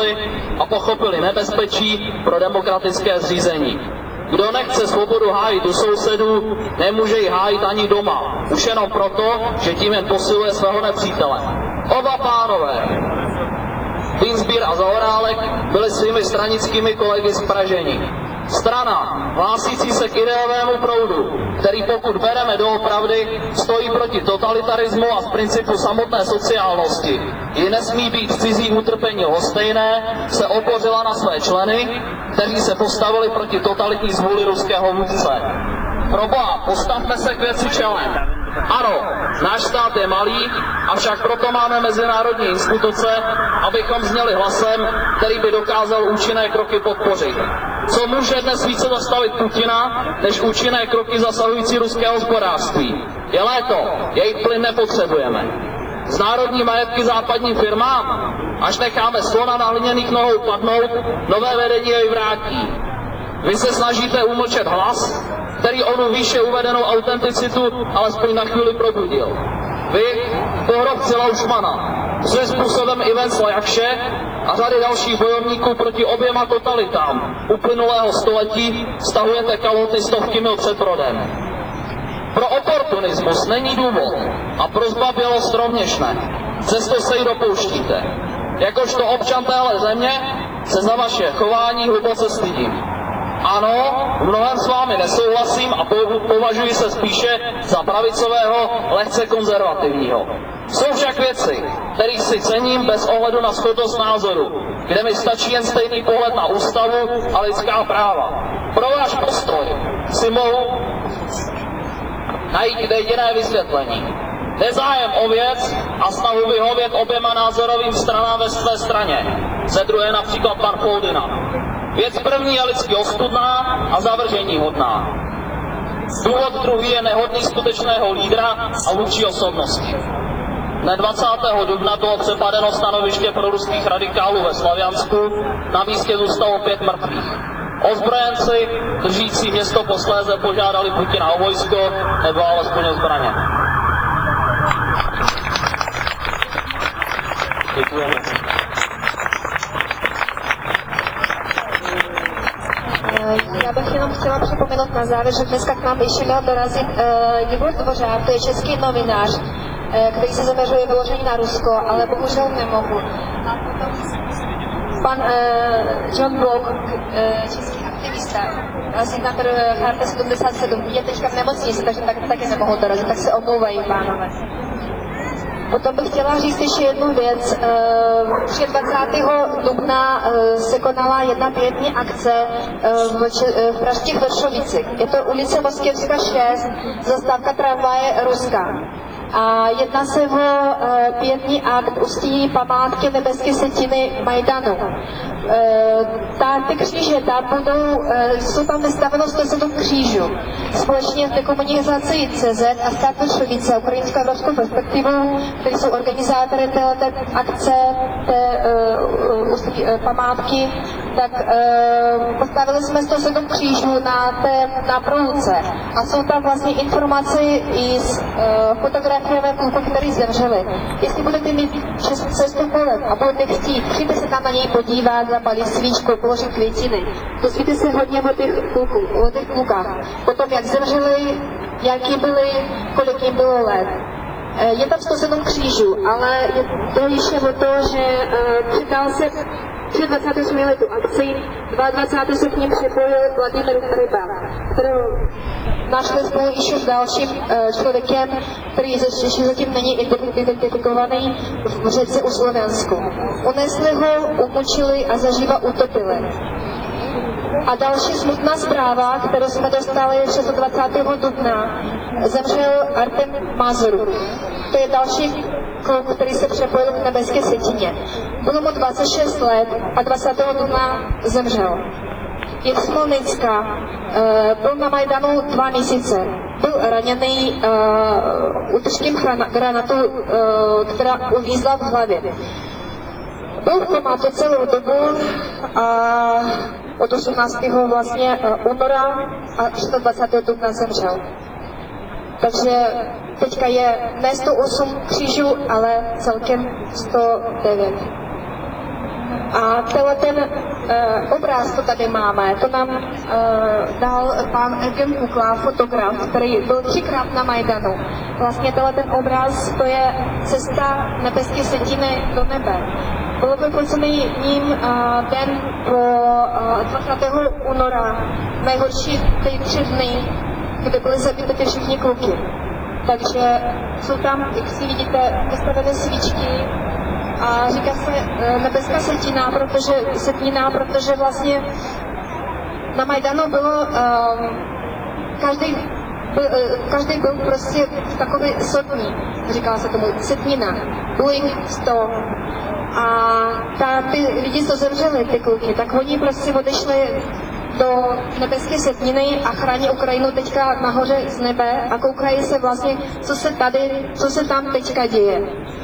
pochopili nebezpečí pro demokratické zřízení. Kdo nechce svobodu hájit u sousedů, nemůže ji hájit ani doma, už jenom proto, že tím jen posiluje svého nepřítele. Oba pánové, Dienstbier a Zaorálek, byli svými stranickými kolegy spraženi. Strana, hlásící se k ideovému proudu, který pokud bereme doopravdy, stojí proti totalitarismu a z principu samotné sociálnosti, ji nesmí být v cizí utrpení lhostejné, se opořila na své členy, kteří se postavili proti totalitní zvůli ruského vůdce. Proboha, postavme se k věci čelem. Ano, náš stát je malý, avšak proto máme mezinárodní instituce, abychom zněli hlasem, který by dokázal účinné kroky podpořit. Co může dnes více zastavit Putina, než účinné kroky zasahující ruské hospodářství? Je léto, jejich plyn nepotřebujeme. Z národní majetky západním firmám, až necháme slona na hliněných nohou padnout, nové vedení jej vrátí. Vy se snažíte umlčet hlas, který onu výše uvedenou autenticitu alespoň na chvíli probudil. Vy, pohrobci Laušmana, svým způsobem i Vencla Jakše a řady dalších bojovníků proti oběma totalitám uplynulého století stahujete kalhoty stovky mil před rodem. Pro oportunismus není důvod a prosba Bělost rovněž ne. Přesto se jí dopouštíte. Jakožto občan téhle země se za vaše chování hluboce stydím. Ano, v mnohem s vámi nesouhlasím a považuji se spíše za pravicového, lehce konzervativního. Jsou však věci, kterých si cením bez ohledu na shodnost názoru, kde mi stačí jen stejný pohled na ústavu a lidská práva. Pro váš postoj si mohu najít jediné vysvětlení. Nezájem o věc a snahu vyhovět oběma názorovým stranám ve své straně. Ze druhé například pan Foldina. Věc první je lidsky ostudná a zavržení hodná. Důvod druhý je nehodný skutečného lídra a vůči osobnosti. Dne 20. dubna bylo přepadeno stanoviště proruských radikálů ve Slaviansku, na místě zůstalo 5 mrtvých. Ozbrojenci, držící město, posléze požádali Putina o vojsko nebo alespoň o zbraně. Děkujeme. Já bych jenom chtěla připomenout na závěr, že dneska k nám ještě měl dorazit Igor Dvořák, to je český novinář, který se zaměřuje vyloženě na Rusko, ale bohužel nemohu. Pan John Block, český aktivista, asi na Charta 77, je teďka v nemocnici, takže taky nemohou dorazit, tak se omlouvají pánové. Potom bych chtěla říct ještě jednu věc. 23. dubna se konala jedna pietní akce v pražských Vršovicích. Je to ulice Moskevská 6, zastávka tramvaje Ruska. A jedná se o pětní akt úcty památky nebeské setiny Majdanu. Ty kříže, jsou tam vystaveno 107 křížů. Společně s dekomunizací CZ a Státu Šovice, Ukrajinskou evropskou perspektivou, kteří jsou organizátory té akce, té památky, tak postavili jsme 107 křížů na průlce. A jsou tam vlastně informace i s fotografiemi kluků, kteří zemřeli. Jestli budete mít cestu kolem a budete chtít, přijďte se tam na něj podívat, zapalit svíčku, položit květiny. Dozvíte se hodně o těch klukách. Potom, jak zemřeli, jaký byli, kolik jim bylo let. Je tam 107 křížů, ale jde ještě o to, že přidal se před 28 letu akci, 22. se k ním připojil Vladimír Ryba, kterého našli spolu ještě s dalším člověkem, který ještě zatím není identifikovaný v řece u Slovensku. Unesli ho, umučili a zaživa utopili. A další smutná zpráva, kterou jsme dostali 26. dubna, zemřel Artem Mazur. To je další kluk, který se přepojil k nebeské setině. Bylo mu 26 let a 20. dubna zemřel. Je z Smolnicka, byl na Majdanu 2 měsíce. Byl raněný útočkem granatu, která uvízla v hlavě. Byl v komátu celou dobu a od 18. vlastně února a 26. dubna zemřel. Takže teďka je ne 108 křížů, ale celkem 109. A ten obraz, co tady máme, to nám dal pan Evgen Kukla, fotograf, který byl 3krát na Majdanu. Vlastně ten obraz, to je cesta nebeské setiny do nebe. Bylo vypocený ním den po 20. února, nejhorší ty 3 dny, kde byly zabity všichni kluky. Takže jsou tam, jak si vidíte, vystavené svíčky a říká se nebeská setina, protože vlastně na Majdanu bylo, každý byl prostě takový sotní, říká se tomu setnina, bylo jich 100. A ty lidi, co zemřeli, ty kluky, tak oni prostě odešli do nebeské setniny a chrání Ukrajinu teďka nahoře z nebe a koukají se vlastně, co se tam teďka děje.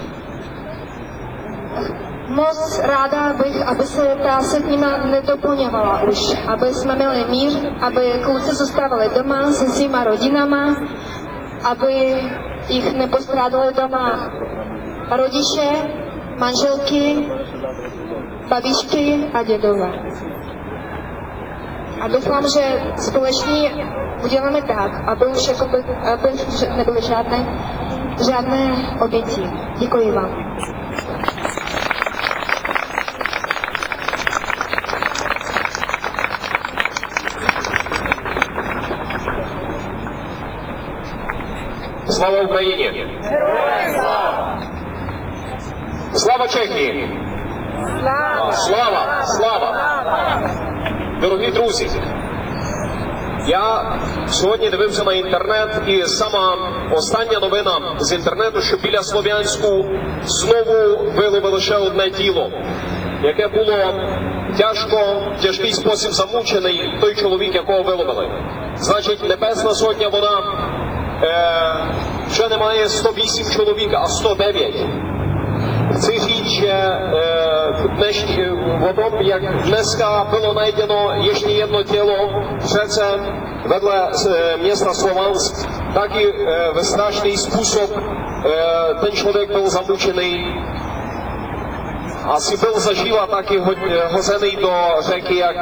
Moc ráda bych, aby se ta setnina nedoplňovala už, aby jsme měli mír, aby kluci zůstávali doma se svýma rodinama, aby jich nepostrádali doma rodiče, manželky, babičky a dědové. A doufám, že společně uděláme tak, aby už nebyly žádné oběti. Děkuji vám. Слава Україні! Слава Чехії! Слава! Дорогі друзі, я сьогодні дивився на інтернет, і сама остання новина з інтернету, що біля Слов'янську знову виловили ще одне тіло, яке було тяжкий спосіб замучений той чоловік, якого виловили. Значить, Небесна Сотня, вона вже немає 108 чоловік, а 109. Chci říct, že potom, jak dneska bylo najděno ještě jedno tělo v řece vedle města Slovansk, taky ve strašný způsob ten člověk byl zamučený. Asi byl zaživa taky hozený do řeky, jak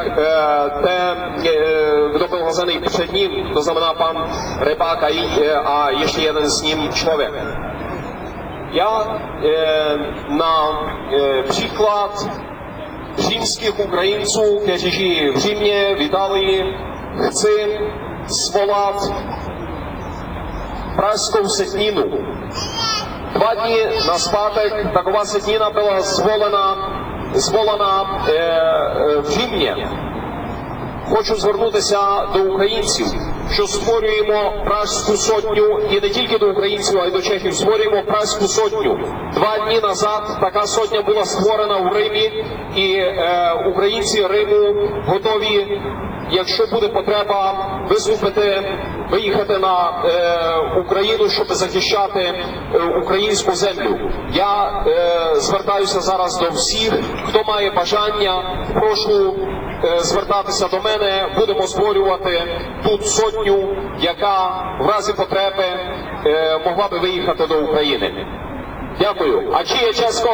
kdo byl hozený před ním, to znamená pan Rybák a ještě jeden s ním člověk. Já na příklad římských Ukrajinců, kteří žijí v Římě, v Itálii, chci svolat pražskou setninu. 2 dny nazpátek taková setnina byla zvolena v Římě. Хочу звернутися до українців, що створюємо Пражську сотню і не тільки до українців, а й до чехів. Створюємо Пражську сотню. 2 дні назад така сотня була створена в Римі, і українці Риму готові, якщо буде потреба, виїхати на Україну, щоб захищати українську землю. Я звертаюся зараз до всіх, хто має бажання, прошу звертатися до мене, будемо створювати тут сотню, яка в разі потреби могла би виїхати до України. Дякую. А чи є Česko?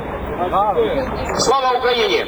Слава Україні!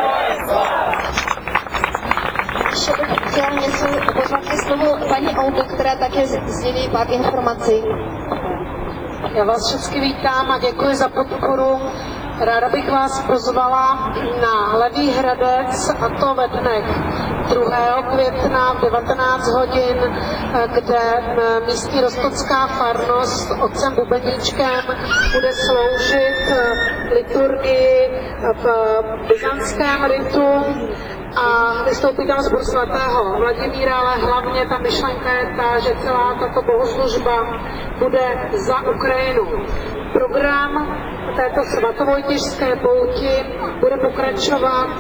Ještě bych chtěla něco pozvat ke slovu paní Oldu, která také sdělí pár informací. Já vás všechny vítám a děkuji za podporu. Ráda bych vás pozvala na Levý Hradec, a to ve dnech 2. května v 19 hodin, kde místní rostockská farnost otcem Bubeníčkem bude sloužit liturgii v byzantském ritu a vystoupí tam sbor svatého Vladimíra, ale hlavně ta myšlenka je ta, že celá tato bohoslužba bude za Ukrajinu. Program této svatovojtěžské pouti bude pokračovat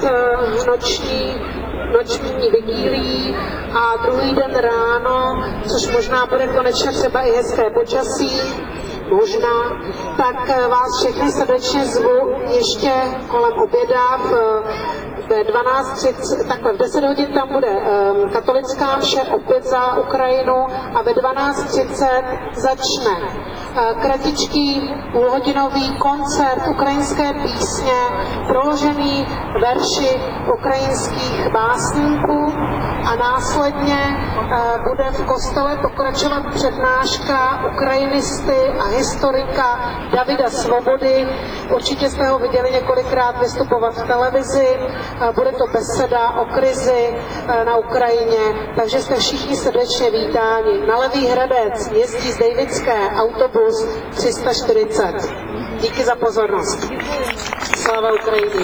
noční vigílií a druhý den ráno, což možná bude konečně třeba i hezké počasí, možná, tak vás všechny srdečně zvu ještě kolem oběda ve 12:30, takhle v 10 hodin tam bude katolická mše opět za Ukrajinu a ve 12:30 začne kratičký půlhodinový koncert ukrajinské písně, proložený verši ukrajinských básníků a následně bude v kostele pokračovat přednáška ukrajinisty a historika Davida Svobody. Určitě jste ho viděli několikrát vystupovat v televizi. Bude to beseda o krizi na Ukrajině, takže jste všichni srdečně vítáni. Na Levý Hradec jezdí z Davidské autobus 340. Díky za pozornost. Sláva Ukrajině.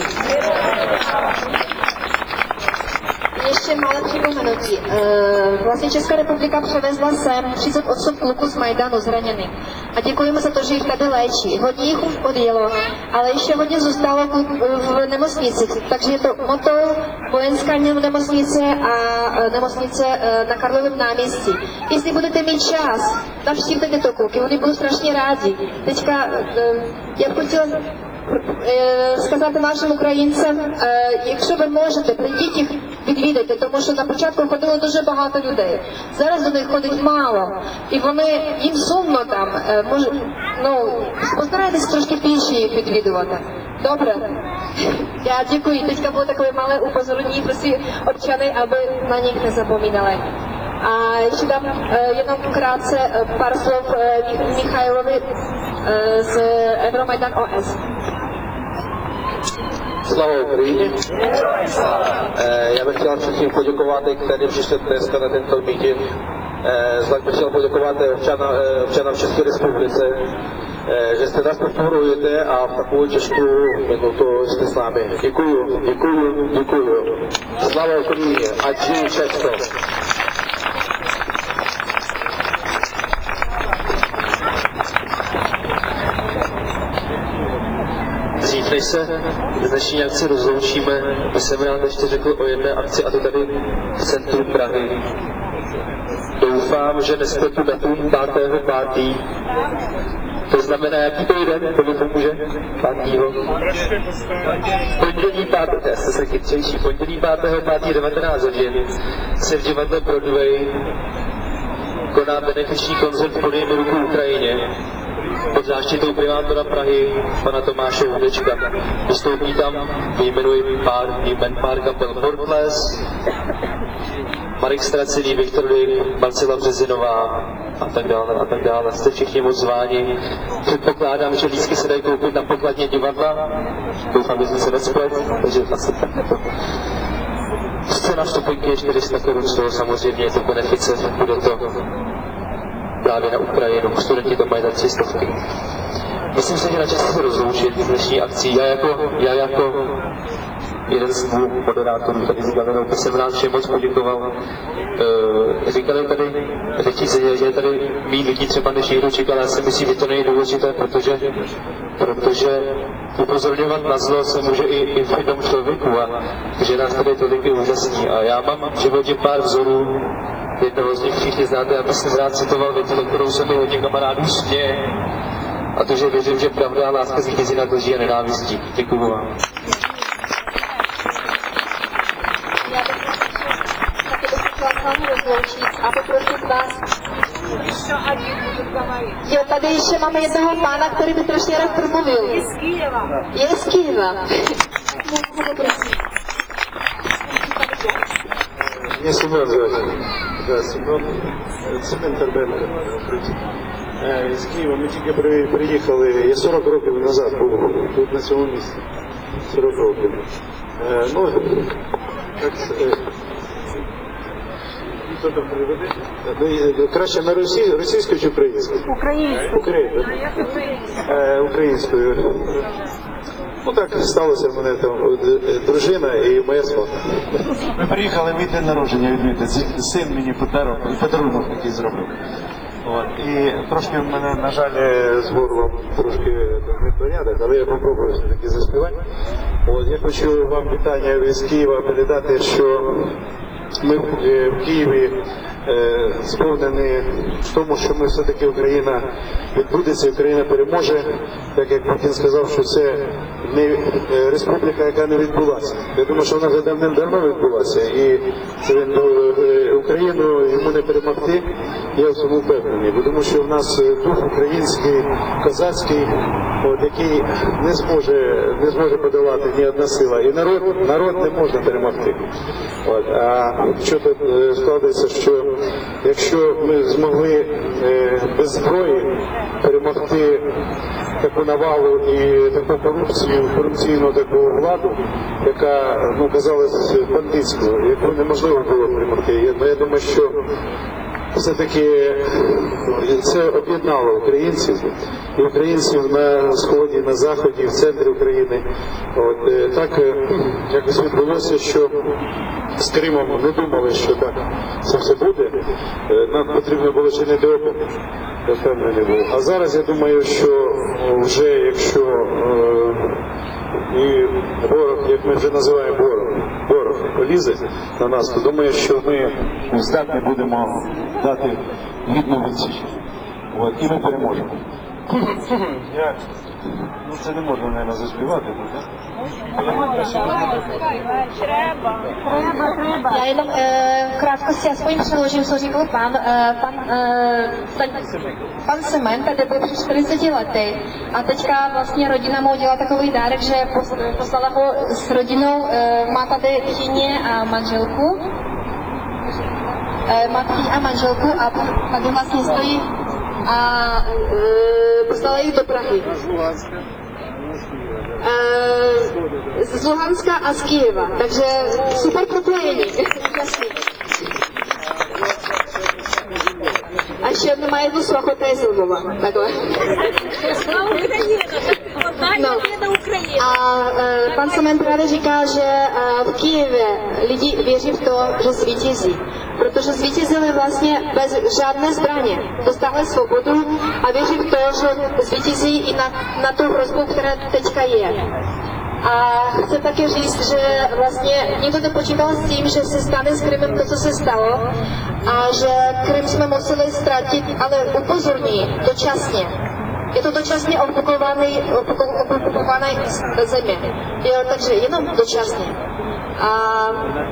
Ještě malé připomenutí. Vlastně Česká republika převezla sem 38 kluků z Majdanu zraněných. A děkujeme za to, že jich tady léčí. Hodně jich už odjelo, ale ještě hodně zůstalo v nemocnici. Takže je to Motol, vojenská nemocnice a nemocnice na Karlovém náměstí. Jestli budete mít čas, navštívte tyto kluky, oni budou strašně rádi. Teďka, já bych chtěla сказати нашим українцям, якщо ви можете, прийдіть їх відвідати, тому що на початку ходило дуже багато людей. Зараз до них ходить мало, і їм сумно там. Постарайтесь трошки пізніше їх відвідувати. Добре? Já děkuji. Teďka bylo takové malé upozornění pro si občany, aby na nich nezapomínali. A ještě dám jenom krátce pár slov Michailovi z Euromajdan OS. Slava Ukrajině. Já bych chtěl všem poděkovat, kteří přišli dneska na tento meeting. Zvlášť bych chtěl poděkovat občanům České republice, že jste nás podporujete a v takovou těžkou minutu jste s námi. Děkuju, děkuju, děkuju. Slava Ukrajině, ať žijí Česko. Než se z dnešní akci rozloučíme, bych jsem rád ještě řekl o jedné akci, a to tady v centru Prahy. Doufám, že nespletu datum 5.5. To znamená, jaký to je den, to mi pomůže? 5. Pondělí 5. Já jste se chytřejší. Pondělí 5. 19 hodin se v divadle Broadway koná benefiční koncert Podejme ruku Ukrajině pod záštitou primátora Prahy, pana Tomáše Hudečka. Vystoupí tam, vyjmenuji pár kapel Portles, Marek Stracený, Viktor Dyk, Marcela Březinová a tak dále. Jste všichni moc zváni. Předpokládám, že lístky se dají koupit na pokladně divadla. Doufám, že jsem se nesplet, takže asi tak. Scéna vstupenky je 400 Kč, z toho samozřejmě je to benefice, bude to právě na Ukrajinu. Studenti to mají za 300. Myslím si, že na čas se rozloučit s dnešní akcí. Já jako jeden z dvou moderátorů tady z Galenou, to jsem rád všem moc poděkoval. Říkali tady řečníci, že je tady méně lidí třeba než někdo čekal, já si myslím, že to není důležité, protože upozorňovat na zlo se může i v jednom člověku a že nás tady tolik je úžasný. A já mám v životě pár vzorů, jednoho z nich všichni znáte, já bych rád citoval větu, kterou se mi hodně kamarádů směje, a to, že věřím, že pravda a láska zvítězí nad lží a nenávistí. Děkuju vám. A poprosit vás. Jo, tady ještě máme jednoho pána, který by strašně rád promluvil. Je z Kyjeva. Je z Kyjeva. Меня Семен зовут. Да, Семен Тербенко. Из Києва ми тільки приїхали, я 40 років назад був тут на цьому місці. 40 років. Ну, як хто там приведе? Краще на російською чи українською? Українською. Українською. Ну так сталося, в мене там дружина і моя свата. Ми приїхали від день народження відмітити. Син мені подарунок такий зробив. От. І трошки в мене, на жаль, з горлом трошки непорядок, але я попробую все-таки заспівати. От. Я хочу вам вітання з Києва передати, що ми в Києві сповнені в тому, що ми все-таки Україна відбудеться, Україна переможе, так як Путін сказав, що це не республіка, яка не відбулася. Я думаю, що вона вже давним-давно відбулася, і Україну йому не перемогти, я в цьому впевнений, бо тому що в нас дух український, козацький, який не зможе подолати ні одна сила, і народ не можна перемогти. От. А що тут складається, що якщо ми змогли без зброї перемогти таку навалу і таку корупційну таку владу, яка, ну, казалось, бандитською, яку неможливо було перемогти. Я думаю, що все-таки це об'єднало українців, і українців на сході, на заході, в центрі України. От, так якось відбулося, що з Кримом не думали, що так це все буде. Нам потрібно було чинити опір, я впевнений був. А зараз я думаю, що вже якщо і ворог, як ми вже називаємо ворог полізе на нас, то думаю, що ми здатні будемо дати гідну відсіч. І ми переможемо. Це не можна, мабуть, заспівати, так? Já jenom v krátkosti aspoň přeložím, co říkal pan Semen, tady byl před 40 lety a teďka vlastně rodina mu udělala takový dárek, že poslala ho s rodinou, má tady tchýně a manželku, a tady vlastně stojí a poslala jich do Prahy. Z Luhanska a z Kyjeva, takže super propojení. A ještě jedno má jednu svachu, to je z Lvova, takhle. No. A pan Semen právě říká, že v Kyjevě lidi věří v to, že zvítězí. Protože zvítězili vlastně bez žádné zbraně. Dostali svobodu a věří v to, že zvítězí i na tu hrozbu, která teďka je. A chci také říct, že vlastně nikdo nepočítal s tím, že se stane s Krymem to, co se stalo, a že Krym jsme museli ztratit, ale upozorní, dočasně. Je to dočasně okupované země. Jo, takže jenom dočasně. A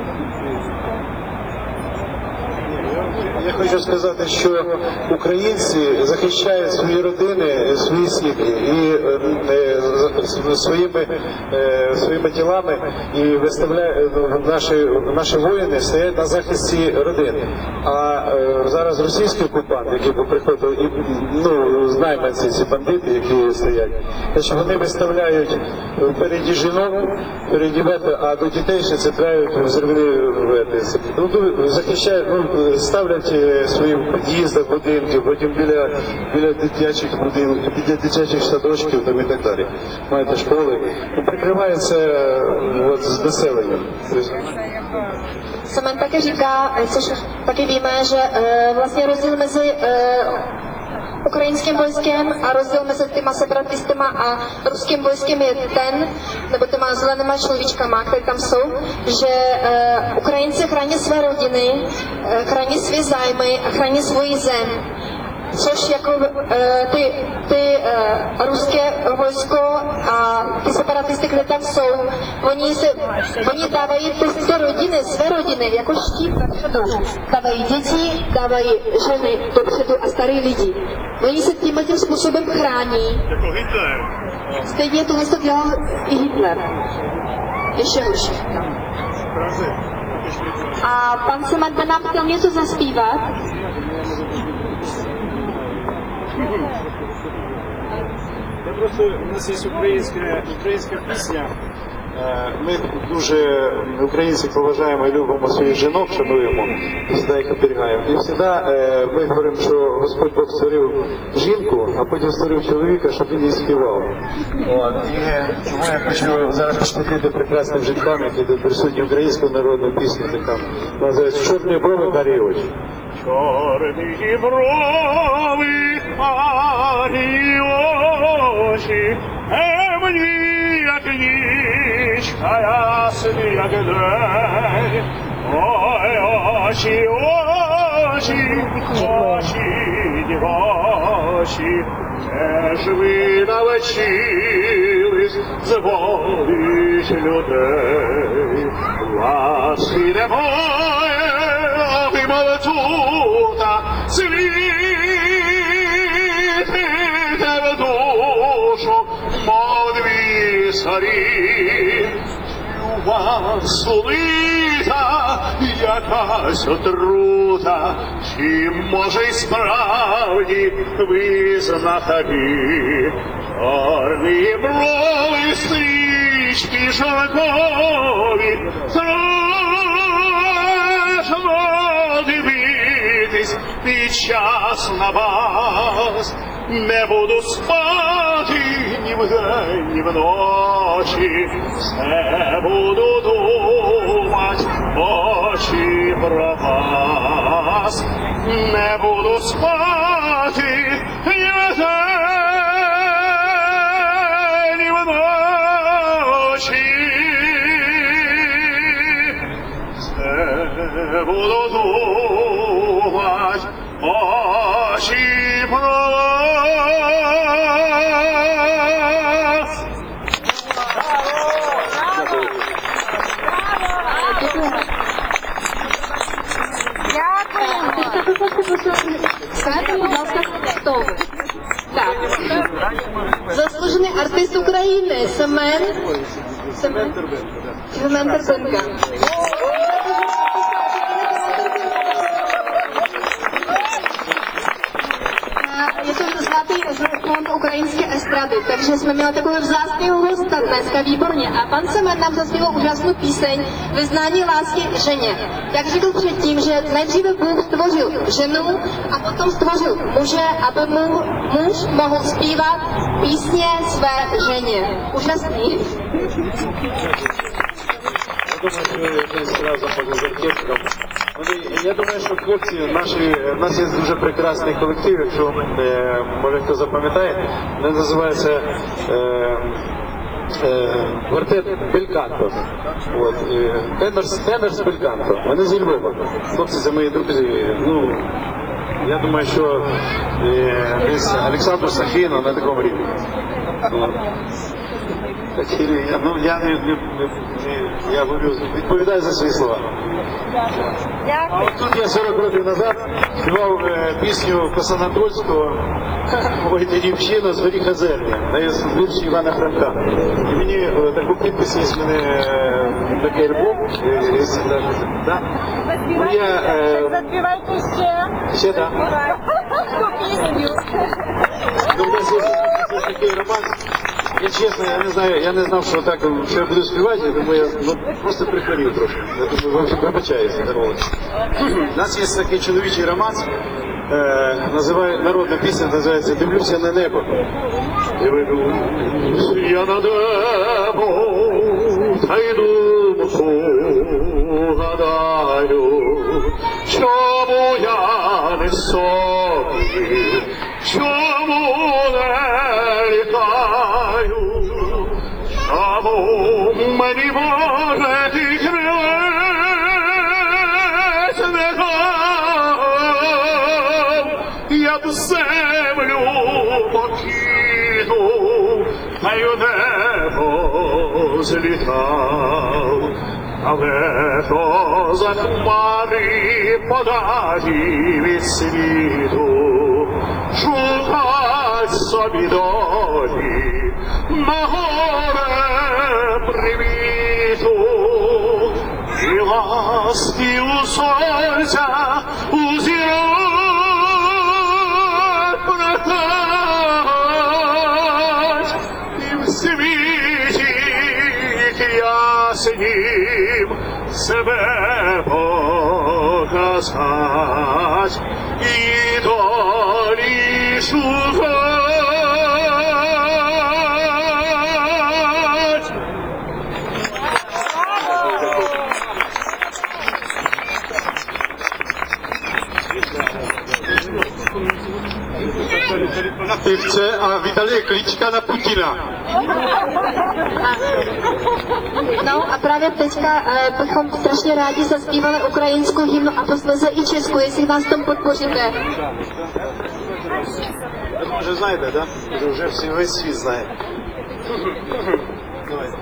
я хочу сказати, що українці захищають свої родини, свої сім'ї і своїми тілами і виставляють наші воїни стоять на захисті родини. А зараз російський окупант, який приходив, знаємо ці бандити, які стоять, що вони виставляють впереді жінок, а до дітей ще цепляють взривні, захищають, ставлять в своїх під'їздах будинків, потім біля дитячих будинків, біля дитячих садочків там і так далі. маєте школи, прикриває це з населенням. Semen také říká, což taky víme, že vlastně rozdíl mezi ukrajinským vojskem a rozdíl mezi těma separatistama a ruským vojskem je ten, nebo těma zelenýma človíčkama, které tam jsou, že Ukrajinci chrání své rodiny, chrání své zájmy a chrání svoji zem. Což jako ty ruské vojsko a ty separatisty, které tam jsou, oni dávají ty rodiny, své rodiny, jako štít dopředu. Dávají děti, dávají ženy dopředu a starý lidi. Oni se tím způsobem chrání. Jako Hitler. Stejně tohle to dělal i Hitler. Ještě horší. A pan Semen nám chtěl něco zaspívat. Я просто, у нас є українська пісня. Ми дуже українці поважаємо і любимо своїх жінок, шануємо і завжди їх оберігаємо. І завжди ми говоримо, що Господь Бог створив жінку, а потім створив чоловіка, щоб він її співав. І тому я хочу зараз пошпитити прекрасним жінкам, які тут присутні українську народну пісню, така називається «Чорні брови, карі очі». Чорні брови, карі очі, темні, як нічка, ясні, як день. Ой, очі, очі, очі, дівочі, де ж ви навчились зводить людей? Ласки немає, і молитута світить в душу, мов дві сорі. У вас лита якась отрута, чи може й справді ви знахарі? Чорні брови, стрічки жовткові, дивитись під час на вас. Не буду спати ні вдень, ні вночі, все буду думать очі про вас. Не буду спати ні вдень, ні вночі, все буду думать очі про вас. Заслужений артист України Семен Тербенка. Je to zlatý fond ukrajinské estrady, takže jsme měli takového vzácného hosta dneska, výborně. A pan Semen nám zaspíval úžasnou píseň Vyznání lásky ženě. Jak řekl předtím, že nejdříve Bůh stvořil ženu a potom stvořil muže, aby mu muž mohl zpívat písně své ženě. Úžasný. Я думаю, що хлопці, у нас є дуже прекрасний колектив, якщо може хто запам'ятає, він називається квартет Бельканто. Тенорс Бельканто. Вони зі Львова. Хлопці, це мої друзі. Ну, я думаю, що десь Олександр Сахіно на такому рівні. Я говорю, відповідаю за свої слова. А от тут я 40 років назад співав пісню Косанатольського «Ой, ти дівчина, з горі Хазерня», на вірші Івана Франка. І мені таку підпис є, в мене такий альбом. Заспівайте ще. Ще, так. У нас є такий романс. Я чесно, я не знав, що так, що я буду співати, я думаю, просто прихворів трошки. Я думаю, вибачаюся. У нас є такий чоловічий романс, народна пісня називається «Дивлюся на небо». Дивлюсь я на небо, та й думку гадаю, чому я не собі, чому не літаю, чому мені Боже ти крилець не дав, я б землю покинув, та й у небо злітав, але то за хмари подалі від світу, шукать собі долі на горе привіту, і ласки у сонця у зірок прокать, і в світі яснім себе показать, і долі шукать. Na pivce a vydali klíčka na Putina. No a právě teďka bychom strašně rádi zaspívali ukrajinskou hymnu a posléze i českou, jestli vás tom podpoříte. Это уже знаете, да? Это уже весь свет знает. Давайте.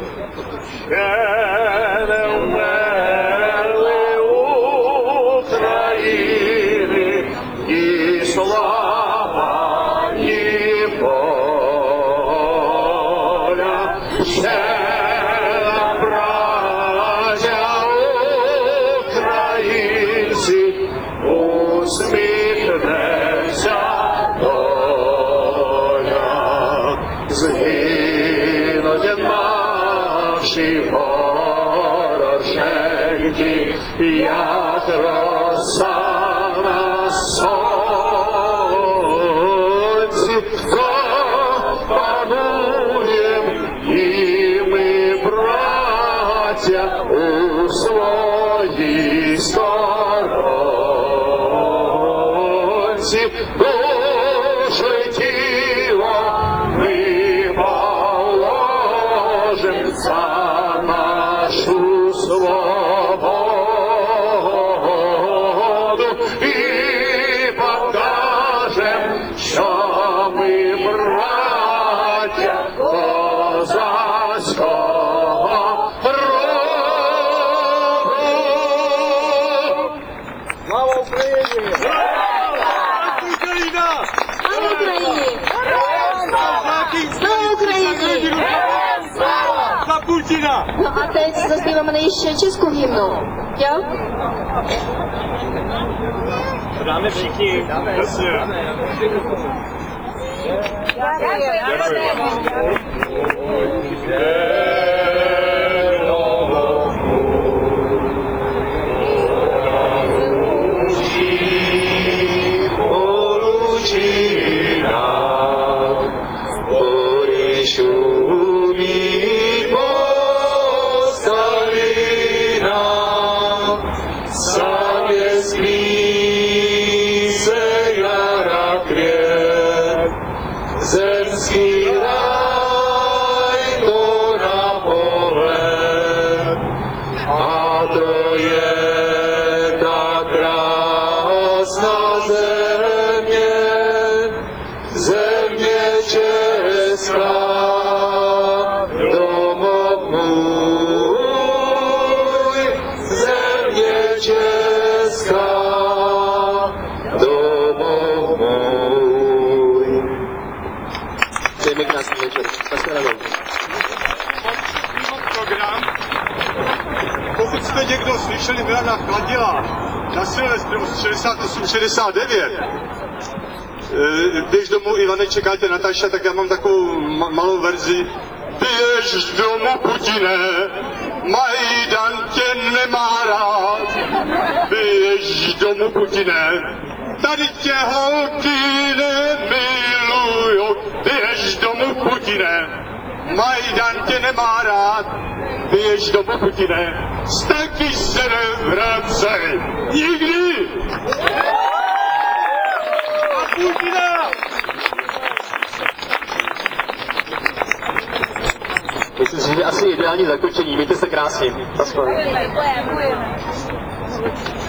України і слава, і воля, ще браття українці, усміхнеться доля, згинуть наші вороженьки, як роса на сонці, запануєм і ми, браття, у своїй сторонці, душу тіло ми положим за нашу свободу і покажем, що ми браття козацького роду. Слава Україні! Слава Україні! Слава Україні! За Путіна! No a teď zaspíváme ještě českou hymnu. Jo? Dáme všichni. Zemský raj to na pole, a to je ta krásná země, země česká, domov můj, země česká, domov můj. Přejeme krásný večer. Naschledanou. Program. Pokud jste někdo slyšeli Milana Chladila na Silvestru 68-69, běž domů Ivane, čekáte Nataša, tak já mám takovou malou verzi. Běž domů, Putine, Majdan tě nemá rád. Běž domů, Putine, tady tě holky nemilujou. Běž domů, Putine, Majdan tě nemá rád, běž domů Putine, taky se nevracej, nikdy! A Putina! Myslím si, že asi ideální zakončení. Mějte se krásně.